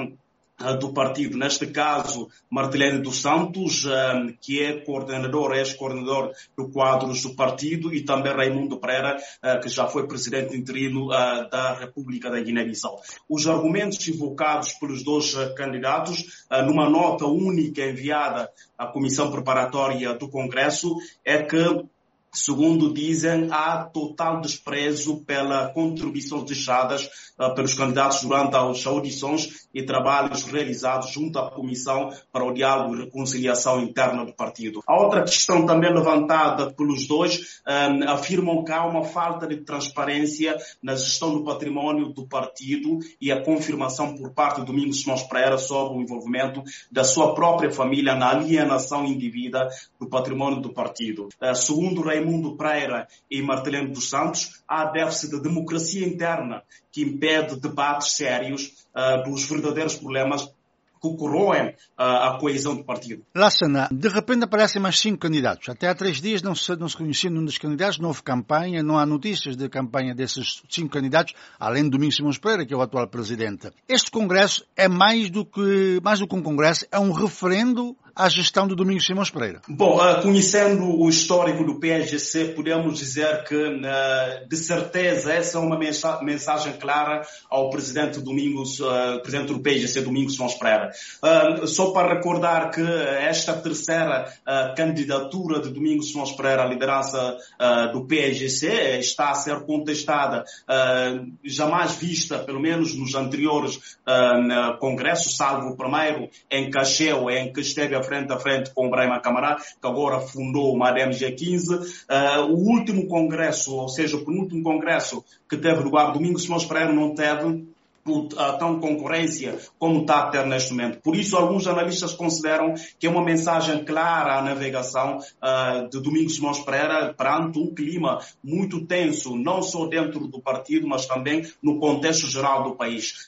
do partido. Neste caso, Martilene dos Santos, que é coordenador, ex-coordenador do quadros do partido, e também Raimundo Pereira, que já foi presidente interino da República da Guiné-Bissau. Os argumentos invocados pelos dois candidatos, numa nota única enviada à Comissão Preparatória do Congresso, é que, segundo dizem, há total desprezo pela contribuição deixadas uh, pelos candidatos durante as audições e trabalhos realizados junto à Comissão para o Diálogo e Reconciliação Interna do partido. A outra questão também levantada pelos dois um, afirmam que há uma falta de transparência na gestão do património do partido e a confirmação por parte de Domingos Simões Pereira sobre o envolvimento da sua própria família na alienação indevida do património do partido. Uh, segundo Raimundo Raimundo Pereira e Martilene dos Santos, há déficit de democracia interna que impede debates sérios uh, dos verdadeiros problemas que corroem uh, a coesão do partido. Lassana, de repente aparecem mais cinco candidatos. Até há três dias não se, não se conhecia nenhum dos candidatos, não houve campanha, não há notícias de campanha desses cinco candidatos, além de Domingos Simões Pereira, que é o atual presidente. Este Congresso é mais do que, mais do que um Congresso, é um referendo à gestão do Domingos Simões Pereira. Bom, uh, conhecendo o histórico do P A I G C, podemos dizer que, uh, de certeza, essa é uma mensa- mensagem clara ao presidente Domingos, uh, presidente do P A I G C, Domingos Simões Pereira. Uh, só para recordar que esta terceira uh, candidatura de Domingos Simões Pereira à liderança uh, do P A I G C está a ser contestada, uh, jamais vista, pelo menos nos anteriores uh, congressos, salvo o primeiro em Cacheu, em que esteve frente a frente com o Brahima Camará, que agora fundou o A D M G quinze. Uh, o último congresso, ou seja, o penúltimo congresso que teve lugar, Domingos Simões Pereira não teve a tão concorrência como está a ter neste momento. Por isso, alguns analistas consideram que é uma mensagem clara à navegação uh, de Domingos Simões Pereira perante um clima muito tenso, não só dentro do partido, mas também no contexto geral do país.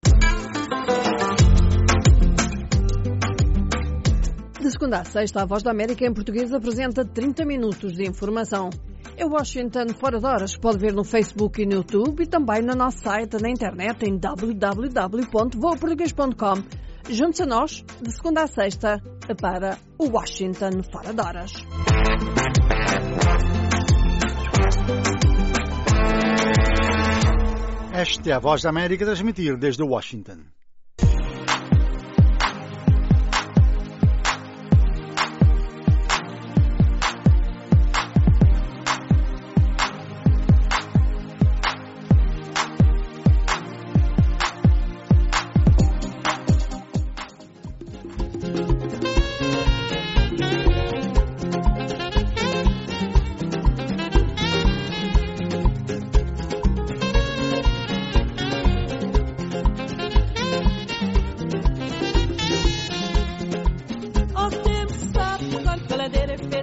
De segunda a sexta, a Voz da América em português apresenta trinta minutos de informação. É Washington Fora de Horas, pode ver no Facebook e no YouTube e também no nosso site na internet em w w w ponto voa português ponto com. Junte-se a nós, de segunda a sexta, para o Washington Fora de Horas. Esta é a Voz da América a transmitir desde Washington.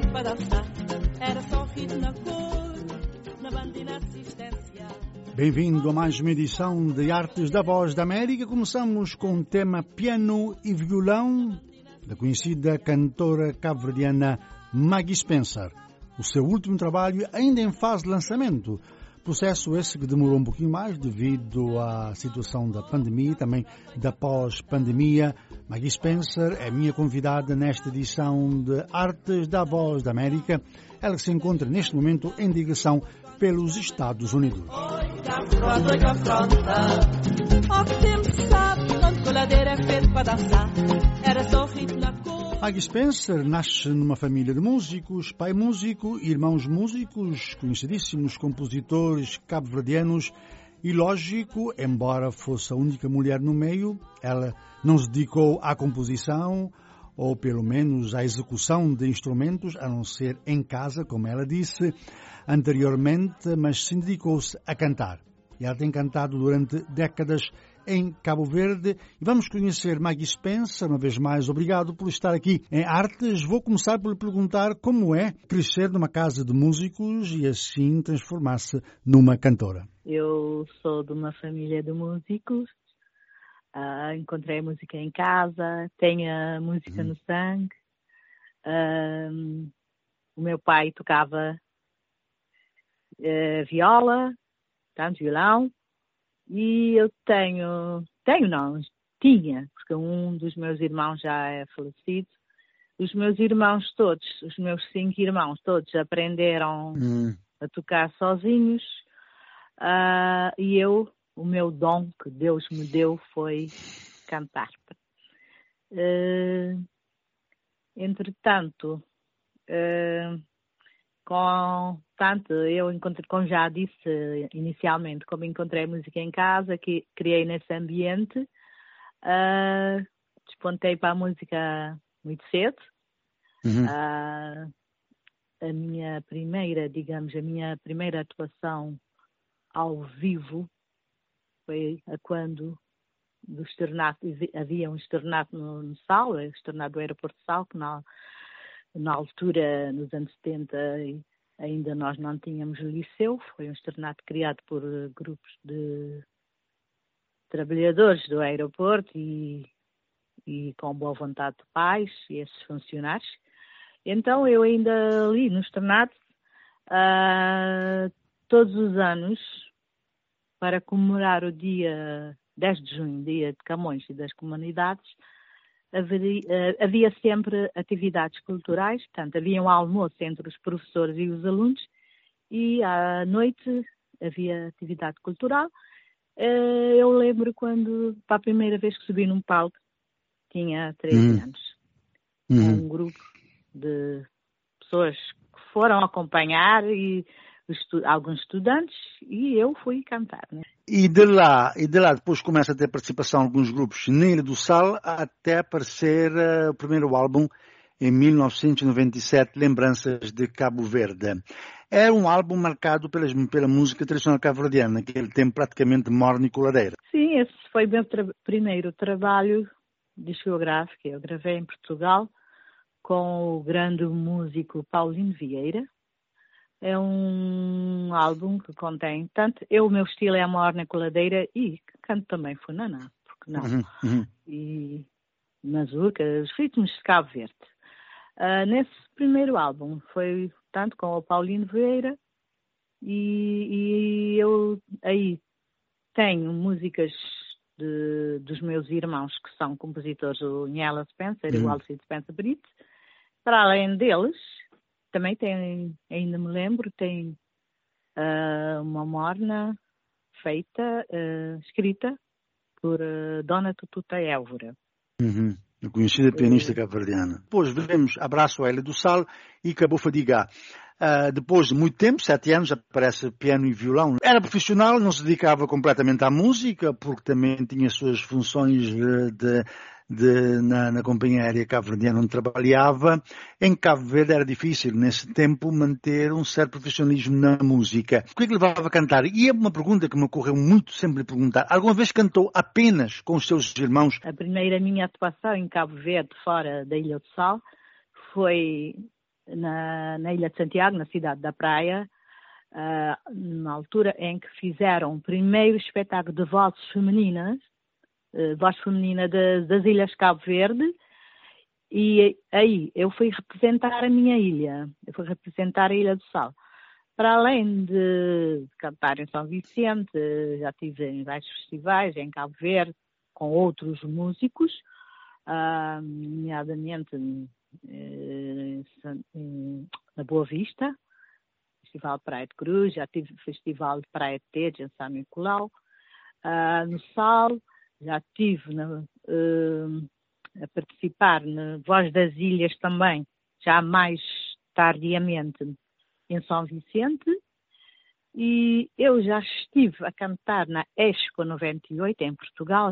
feito para dançar, era só ritmo na cor, na banda e na assistência. Bem-vindo a mais uma edição de Artes da Voz da América. Começamos com o tema Piano e Violão, da conhecida cantora cabo-verdiana Maggie Spencer. O seu último trabalho ainda em fase de lançamento. Processo esse que demorou um pouquinho mais devido à situação da pandemia e também da pós-pandemia. Maggie Spencer é minha convidada nesta edição de Artes da Voz da América. Ela que se encontra neste momento em digressão pelos Estados Unidos. Maggie Spencer nasce numa família de músicos, pai músico, irmãos músicos, conhecidíssimos compositores cabo-verdianos e, lógico, embora fosse a única mulher no meio, ela não se dedicou à composição ou pelo menos à execução de instrumentos, a não ser em casa, como ela disse anteriormente, mas se dedicou-se a cantar. E ela tem cantado durante décadas em Cabo Verde. E vamos conhecer Maggie Spencer, uma vez mais. Obrigado por estar aqui em Artes. Vou começar por lhe perguntar como é crescer numa casa de músicos e assim transformar-se numa cantora. Eu sou de uma família de músicos. Uh, encontrei a música em casa, tenho a música uhum. no sangue. Uh, o meu pai tocava uh, viola, tanto violão. E eu tenho, tenho não, tinha, porque um dos meus irmãos já é falecido. Os meus irmãos todos, os meus cinco irmãos todos aprenderam hum. a tocar sozinhos. Uh, e eu, o meu dom que Deus me deu foi cantar. Uh, entretanto, uh, com tanto eu encontrei, como já disse inicialmente, como encontrei música em casa, que criei nesse ambiente, uh, despontei para a música muito cedo. Uhum. Uh, a minha primeira, digamos, a minha primeira atuação ao vivo foi a quando do externato, havia um externato no, no Sal, o externato do aeroporto de Sal, que na, na altura, nos anos setenta, ainda nós não tínhamos liceu. Foi um externato criado por grupos de trabalhadores do aeroporto e, e com boa vontade de pais e esses funcionários. Então eu ainda ali no externato, uh, todos os anos, para comemorar o dia dez de junho, dia de Camões e das Comunidades, Havia, havia sempre atividades culturais, portanto, havia um almoço entre os professores e os alunos e à noite havia atividade cultural. Eu lembro quando, para a primeira vez que subi num palco, tinha treze uhum. anos. Uhum. Um grupo de pessoas que foram acompanhar e estu- alguns estudantes e eu fui cantar, né? E de lá, e de lá depois começa a ter participação em alguns grupos na Ilha do Sal, até aparecer uh, o primeiro álbum em mil novecentos e noventa e sete, Lembranças de Cabo Verde. Era um álbum marcado pelas, pela música tradicional cabo-verdiana, naquele tempo praticamente morna e coladeira. Sim, esse foi o meu tra- primeiro trabalho discográfico. Eu gravei em Portugal com o grande músico Paulino Vieira. É um álbum que contém tanto... Eu, o meu estilo é a morna coladeira e canto também funaná, porque não? Uhum, uhum. E mazurca, os ritmos de Cabo Verde. Uh, nesse primeiro álbum foi tanto com o Paulino Vieira e, e eu aí tenho músicas de, dos meus irmãos que são compositores, o Nhela Spencer uhum. e o Alcide Spencer Brito. Para além deles... Também tem, ainda me lembro, tem uh, uma morna feita, uh, escrita por uh, Dona Tututa Évora. Uhum. A conhecida pianista cabo-verdiana. Depois vemos Abraço à Ilha do Sal e Cabo Fadiga. Uh, depois de muito tempo, sete anos, aparece piano e violão. Era profissional, não se dedicava completamente à música, porque também tinha suas funções de... de De, na, na companhia aérea cabo-verdiana onde trabalhava. Em Cabo Verde era difícil, nesse tempo, manter um certo profissionalismo na música. O que é que levava a cantar? E é uma pergunta que me ocorreu muito sempre perguntar. Alguma vez cantou apenas com os seus irmãos? A primeira minha atuação em Cabo Verde, fora da Ilha do Sal, foi na, na Ilha de Santiago, na cidade da Praia, uh, na altura em que fizeram o primeiro espetáculo de vozes femininas, uh, voz feminina de, das Ilhas Cabo Verde, e aí eu fui representar a minha ilha, eu fui representar a Ilha do Sal. Para além de cantar em São Vicente, já estive em vários festivais, em Cabo Verde, com outros músicos, uh, nomeadamente eh, na Boa Vista, Festival de Praia de Cruz, já tive o Festival de Praia de Tejo, em São Nicolau, uh, no Sal, já estive na, uh, a participar na Voz das Ilhas também, já mais tardiamente, em São Vicente, e eu já estive a cantar na Expo noventa e oito, em Portugal,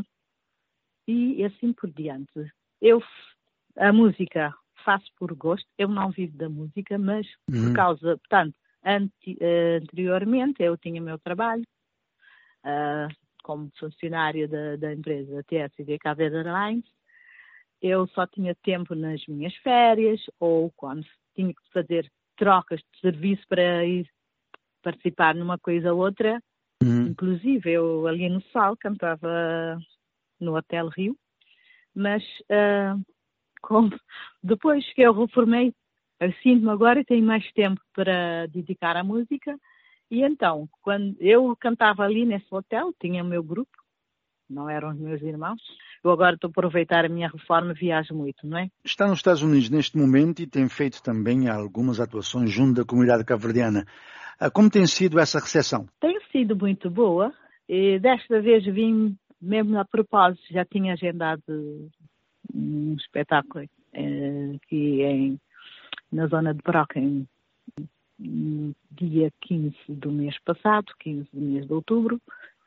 e assim por diante. Eu, a música, faço por gosto, eu não vivo da música, mas uhum. por causa, portanto, ante, uh, anteriormente eu tinha meu trabalho, uh, como funcionário da, da empresa T S D Cabo Verde Airlines, eu só tinha tempo nas minhas férias, ou quando tinha que fazer trocas de serviço para ir participar numa coisa ou outra. Uhum. Inclusive, eu ali no Sal cantava no Hotel Rio, mas uh, como, depois que eu reformei, eu sinto-me agora e tenho mais tempo para dedicar à música, e então, quando eu cantava ali nesse hotel, tinha o meu grupo, não eram os meus irmãos. Eu agora estou a aproveitar a minha reforma, viajo muito, não é? Está nos Estados Unidos neste momento e tem feito também algumas atuações junto da comunidade cabo-verdiana. Como tem sido essa recepção? Tem sido muito boa. E desta vez vim, mesmo a propósito, já tinha agendado um espetáculo eh, aqui em, na zona de Brocken, dia quinze do mês passado, quinze do mês de outubro.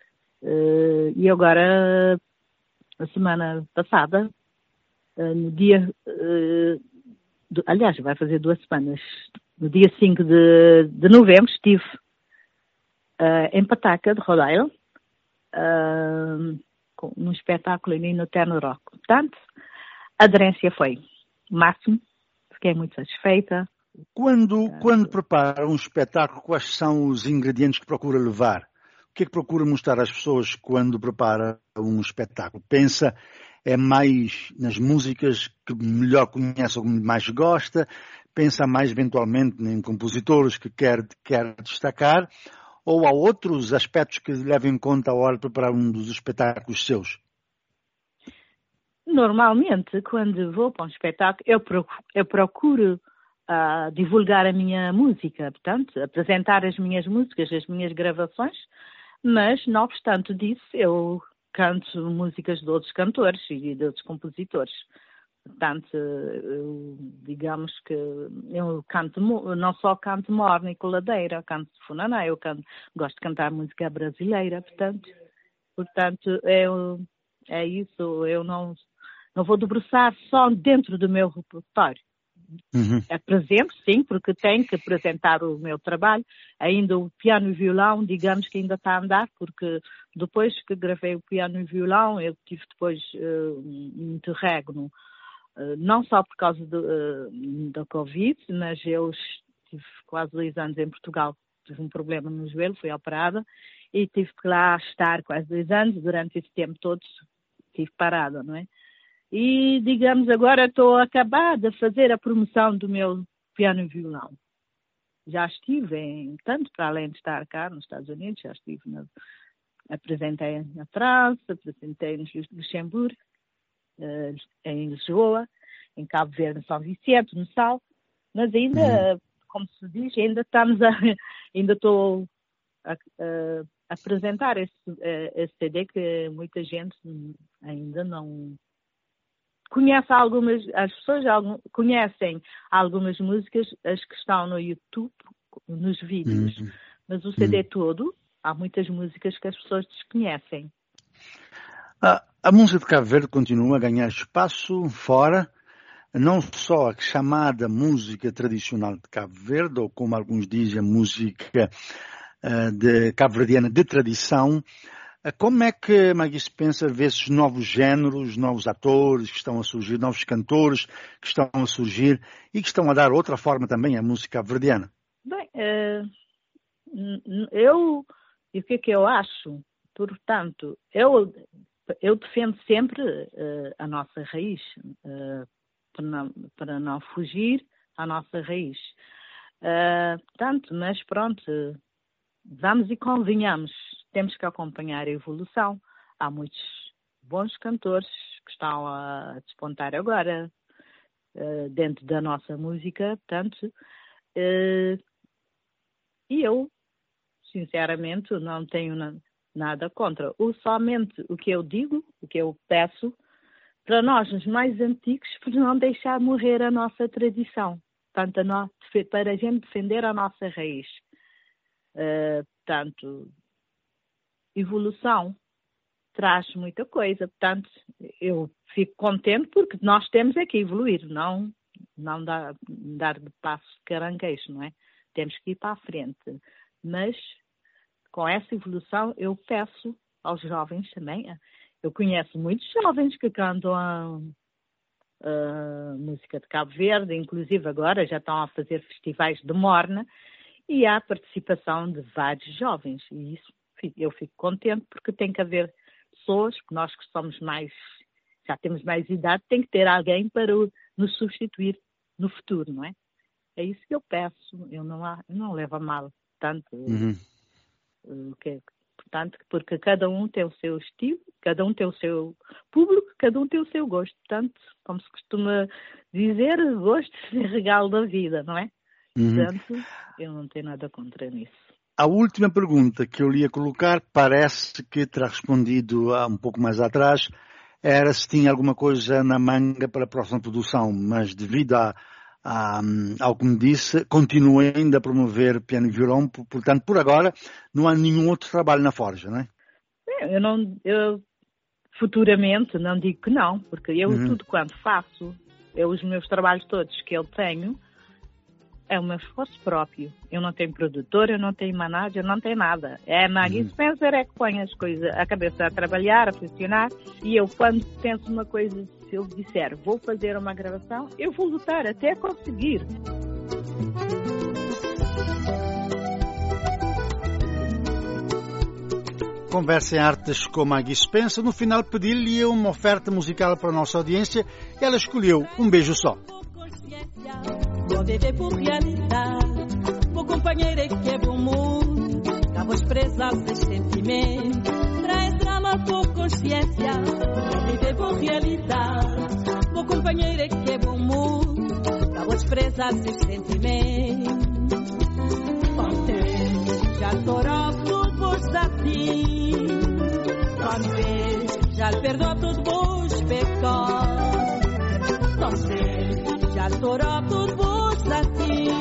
Uh, e agora, a semana passada, uh, no dia, uh, do, aliás, vai fazer duas semanas, no dia cinco de, de novembro, estive uh, em Pataca, de Rhode Island, uh, com, num espetáculo ali no Terno Rock. Portanto, a aderência foi máximo, fiquei muito satisfeita. Quando, uh, quando prepara um espetáculo, quais são os ingredientes que procura levar? O que é que procura mostrar às pessoas quando prepara um espetáculo? Pensa é mais nas músicas que melhor conhece ou que mais gosta? Pensa mais eventualmente em compositores que quer, quer destacar? Ou há outros aspectos que leva em conta a hora de preparar um dos espetáculos seus? Normalmente, quando vou para um espetáculo, eu procuro, eu procuro uh, divulgar a minha música, portanto, apresentar as minhas músicas, as minhas gravações. Mas, não obstante disso, eu canto músicas de outros cantores e de outros compositores. Portanto, eu, digamos que eu canto, não só canto morna e coladeira, canto funaná, eu canto, gosto de cantar música brasileira, portanto, portanto eu, é isso, eu não, não vou debruçar só dentro do meu repertório. Uhum. Apresento, sim, porque tenho que apresentar o meu trabalho. Ainda o piano e o violão, digamos que ainda está a andar, porque depois que gravei o piano e o violão, eu tive depois uh, um interregno, uh, não só por causa do, uh, da Covid, mas eu tive quase dois anos em Portugal, tive um problema no joelho, fui operada, e tive que lá estar quase dois anos, durante esse tempo todo estive parada, não é? E, digamos, agora estou a acabar de fazer a promoção do meu piano e violão. Já estive em, tanto para além de estar cá nos Estados Unidos, já estive, na, apresentei na França, apresentei no Luxemburgo, uh, em Lisboa, em Cabo Verde, em São Vicente, no Sal, mas ainda, uhum. como se diz, ainda estamos a, ainda estou a, a apresentar esse, esse C D que muita gente ainda não conhece algumas, as pessoas algum, conhecem algumas músicas, as que estão no YouTube, nos vídeos, uhum. mas o C D uhum. todo, há muitas músicas que as pessoas desconhecem. A, a música de Cabo Verde continua a ganhar espaço fora, não só a chamada música tradicional de Cabo Verde, ou como alguns dizem, a música uh, de cabo-verdiana de tradição, Como é que Maggie Spencer vê esses novos géneros, novos atores que estão a surgir, novos cantores que estão a surgir e que estão a dar outra forma também à música cabo-verdiana? Bem, eu... E o que é que eu acho? Portanto, eu, eu defendo sempre uh, a nossa raiz, uh, para, não, para não fugir à nossa raiz. Uh, portanto, mas pronto, vamos e convenhamos, temos que acompanhar a evolução. Há muitos bons cantores que estão a despontar agora uh, dentro da nossa música, portanto, uh, e eu, sinceramente, não tenho nada contra. O, somente o que eu digo, o que eu peço, para nós, os mais antigos, por não deixar morrer a nossa tradição. Portanto, a no, para a gente defender a nossa raiz. Uh, portanto, evolução traz muita coisa. Portanto, eu fico contente porque nós temos é que evoluir, não, não dar, dar de passo de caranguejo, não é? Temos que ir para a frente. Mas, com essa evolução, eu peço aos jovens também. Eu conheço muitos jovens que cantam a, a música de Cabo Verde, inclusive agora já estão a fazer festivais de morna, e há participação de vários jovens. E isso eu fico contente, porque tem que haver pessoas, nós que somos mais, já temos mais idade, tem que ter alguém para nos substituir no futuro, não é? É isso que eu peço. Eu não, eu não levo a mal. Portanto, uhum. que, portanto, porque cada um tem o seu estilo, cada um tem o seu público, cada um tem o seu gosto. Portanto, como se costuma dizer, gosto é regalo da vida, não é? Uhum. Portanto, eu não tenho nada contra nisso. A última pergunta que eu lhe ia colocar, parece que terá respondido há um pouco mais atrás, era se tinha alguma coisa na manga para a próxima produção, mas devido a Ah, ao que me disse, continua ainda a promover piano e violão, portanto, por agora, não há nenhum outro trabalho na Forja, não é? Eu não, eu futuramente não digo que não, porque eu uhum. tudo quanto faço, eu, os meus trabalhos todos que eu tenho, é o meu esforço próprio. Eu não tenho produtor, eu não tenho manager, eu não tenho nada. É a Maggie uhum. Spencer é que põe as coisas, a cabeça a trabalhar, a funcionar, e eu quando penso uma coisa, se eu disser vou fazer uma gravação, eu vou lutar até conseguir. Conversa em Artes com Maggie Spencer. No final pedi-lhe uma oferta musical para a nossa audiência e ela escolheu Um Beijo Só. Vou viver por realidade, vou companheira que quebra o mundo, cabos presas de sentimento, traz drama por consciência. Vou viver por realidade, vou companheira que quebra o mundo, cabos presas de sentimento. Ontem já torou tudo vos assim, ontem já perdoou tudo vos pecados, ontem já torou tudo vos assim,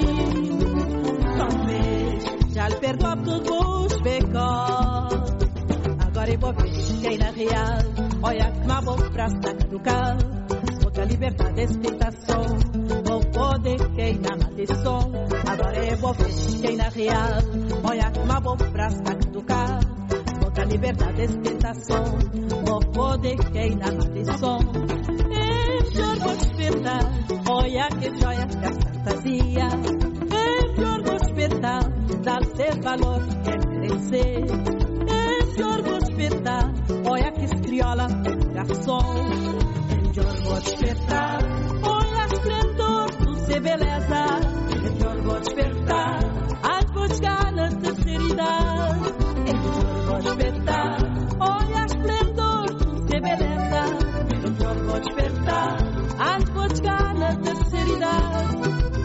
ontem já perdoou tudo vos pecados. Agora eu vou ver quem na real, olha que má boa pra estar do carro, outra liberdade de tentação, vou poder quem na maldição. Agora eu vou ver quem na real, olha que má boa pra estar do carro, outra liberdade de tentação, vou poder quem na maldição. Eu vou despertar, olha que joia que a fantasia, eu vou despertar, dá-lhe valor que é crescer. Eu vou despertar, olha que escriola, garçom. Eu vou despertar, olha o esplendor do ser beleza. Eu vou despertar, as boas ganas de terceira idade. Eu vou despertar, olha o esplendor do ser beleza. Eu vou despertar, as boas ganas de terceira idade.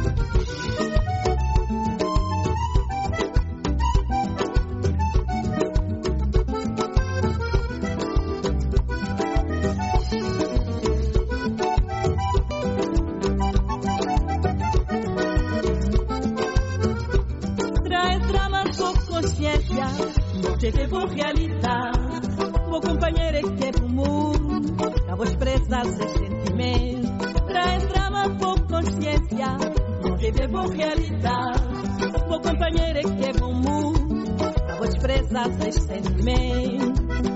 Vou viver por realidade, vou companheira que quebra o mundo, acabou expressas e sentimentos, traz drama por consciência. Vou viver por realidade, vou companheira que quebra o mundo, acabou expressas e sentimentos.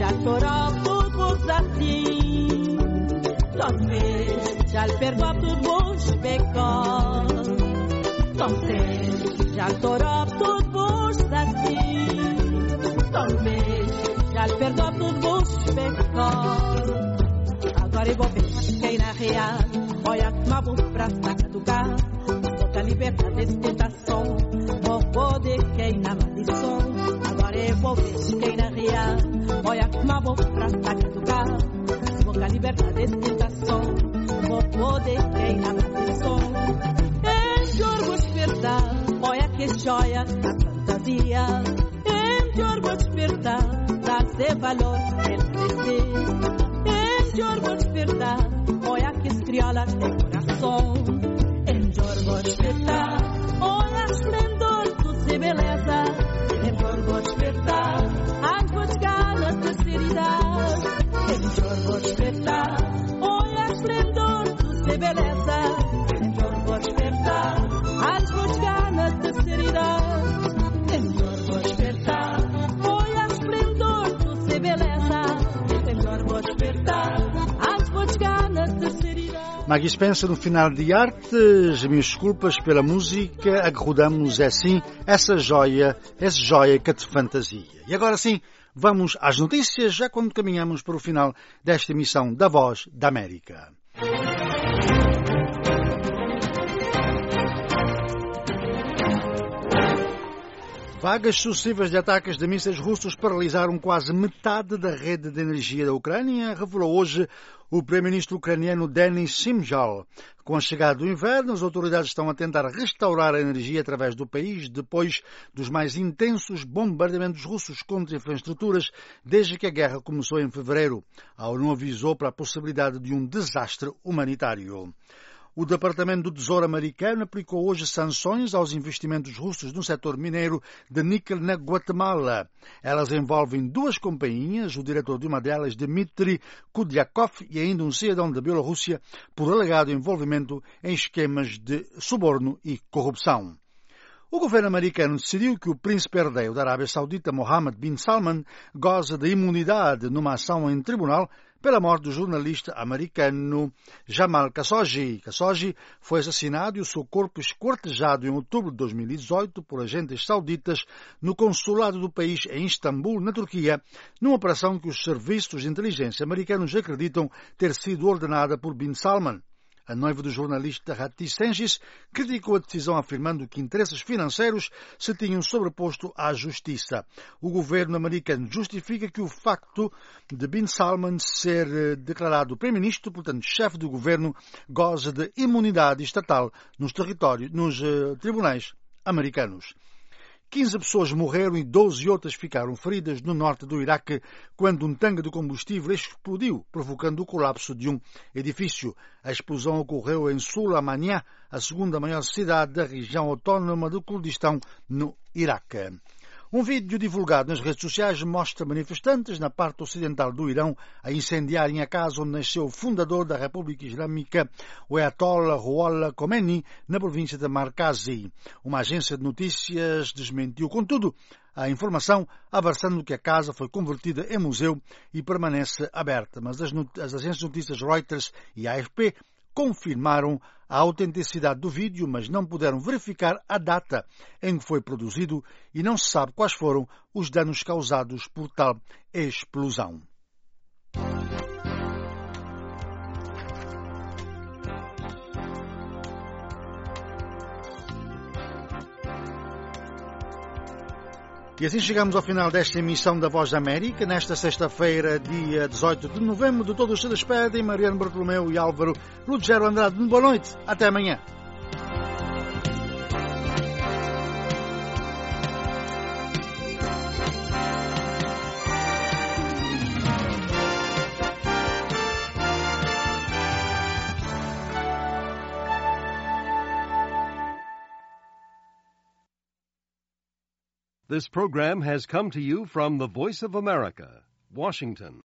já chorou por assim. Talvez já lhe perdoa por vos pecados. Talvez já chorou por vos assim. Talvez já lhe perdoa por vos pecados. Agora eu vou ver quem na real olha uma boa pra saca do carro. Outra liberdade de tentação. Vou poder quem na maldição. Agora eu vou ver quem na real olha uma boa pra saca do carro. Boca liberdade de tentação. Vou poder quem na maldição. Em orgulho despertar, olha que joia da fantasia. Em orgulho despertar, dá-se valor enriquecer. Em orgulho despertar, olha que estrela de coração. Em orgulho despertar, olha o esplendor do seu beleza. Em orgulho despertar, as boas ganas de seriedade. Em orgulho despertar, olha o esplendor do seu beleza. Em orgulho despertar, as boas ganas de seriedade. Em orgulho despertar, olha o esplendor do seu beleza. Em orgulho despertar, as boas ganas de seriedade. Maggie Spencer no final de Artes, minhas desculpas pela música, agarrodamos assim essa joia, essa joia de fantasia. E agora sim, vamos às notícias, já quando caminhamos para o final desta emissão da Voz da América. Vagas sucessivas de ataques de mísseis russos paralisaram quase metade da rede de energia da Ucrânia, revelou hoje o primeiro-ministro ucraniano Denis Shmyhal. Com a chegada do inverno, as autoridades estão a tentar restaurar a energia através do país depois dos mais intensos bombardeamentos russos contra infraestruturas desde que a guerra começou em fevereiro. A ONU avisou para a possibilidade de um desastre humanitário. O Departamento do Tesouro americano aplicou hoje sanções aos investimentos russos no setor mineiro de níquel na Guatemala. Elas envolvem duas companhias, o diretor de uma delas, Dmitry Kudyakov, e ainda um cidadão da Bielorrússia, por alegado envolvimento em esquemas de suborno e corrupção. O governo americano decidiu que o príncipe herdeiro da Arábia Saudita, Mohammed bin Salman, goza de imunidade numa ação em tribunal pela morte do jornalista americano Jamal Khashoggi. Khashoggi foi assassinado e o seu corpo esquartejado em outubro de dois mil e dezoito por agentes sauditas no consulado do país em Istambul, na Turquia, numa operação que os serviços de inteligência americanos acreditam ter sido ordenada por bin Salman. A noiva do jornalista Hatice Cengiz criticou a decisão afirmando que interesses financeiros se tinham sobreposto à justiça. O governo americano justifica que o facto de bin Salman ser declarado primeiro-ministro, portanto chefe do governo, goza de imunidade estatal nos territórios, nos uh, tribunais americanos. quinze pessoas morreram e doze outras ficaram feridas no norte do Iraque quando um tanque de combustível explodiu, provocando o colapso de um edifício. A explosão ocorreu em Sulaymaniyah, a segunda maior cidade da região autónoma do Kurdistão, no Iraque. Um vídeo divulgado nas redes sociais mostra manifestantes na parte ocidental do Irão a incendiarem a casa onde nasceu o fundador da República Islâmica, o Ayatollah Ruhollah Khomeini, na província de Markazi. Uma agência de notícias desmentiu, contudo, a informação, avançando que a casa foi convertida em museu e permanece aberta. Mas as, as agências de notícias Reuters e A F P confirmaram a autenticidade do vídeo, mas não puderam verificar a data em que foi produzido e não se sabe quais foram os danos causados por tal explosão. E assim chegamos ao final desta emissão da Voz da América. Nesta sexta-feira, dia dezoito de novembro, de todos se despedem Mariano Bartolomeu e Álvaro Ruggiero Andrade. Boa noite, até amanhã. This program has come to you from the Voice of America, Washington.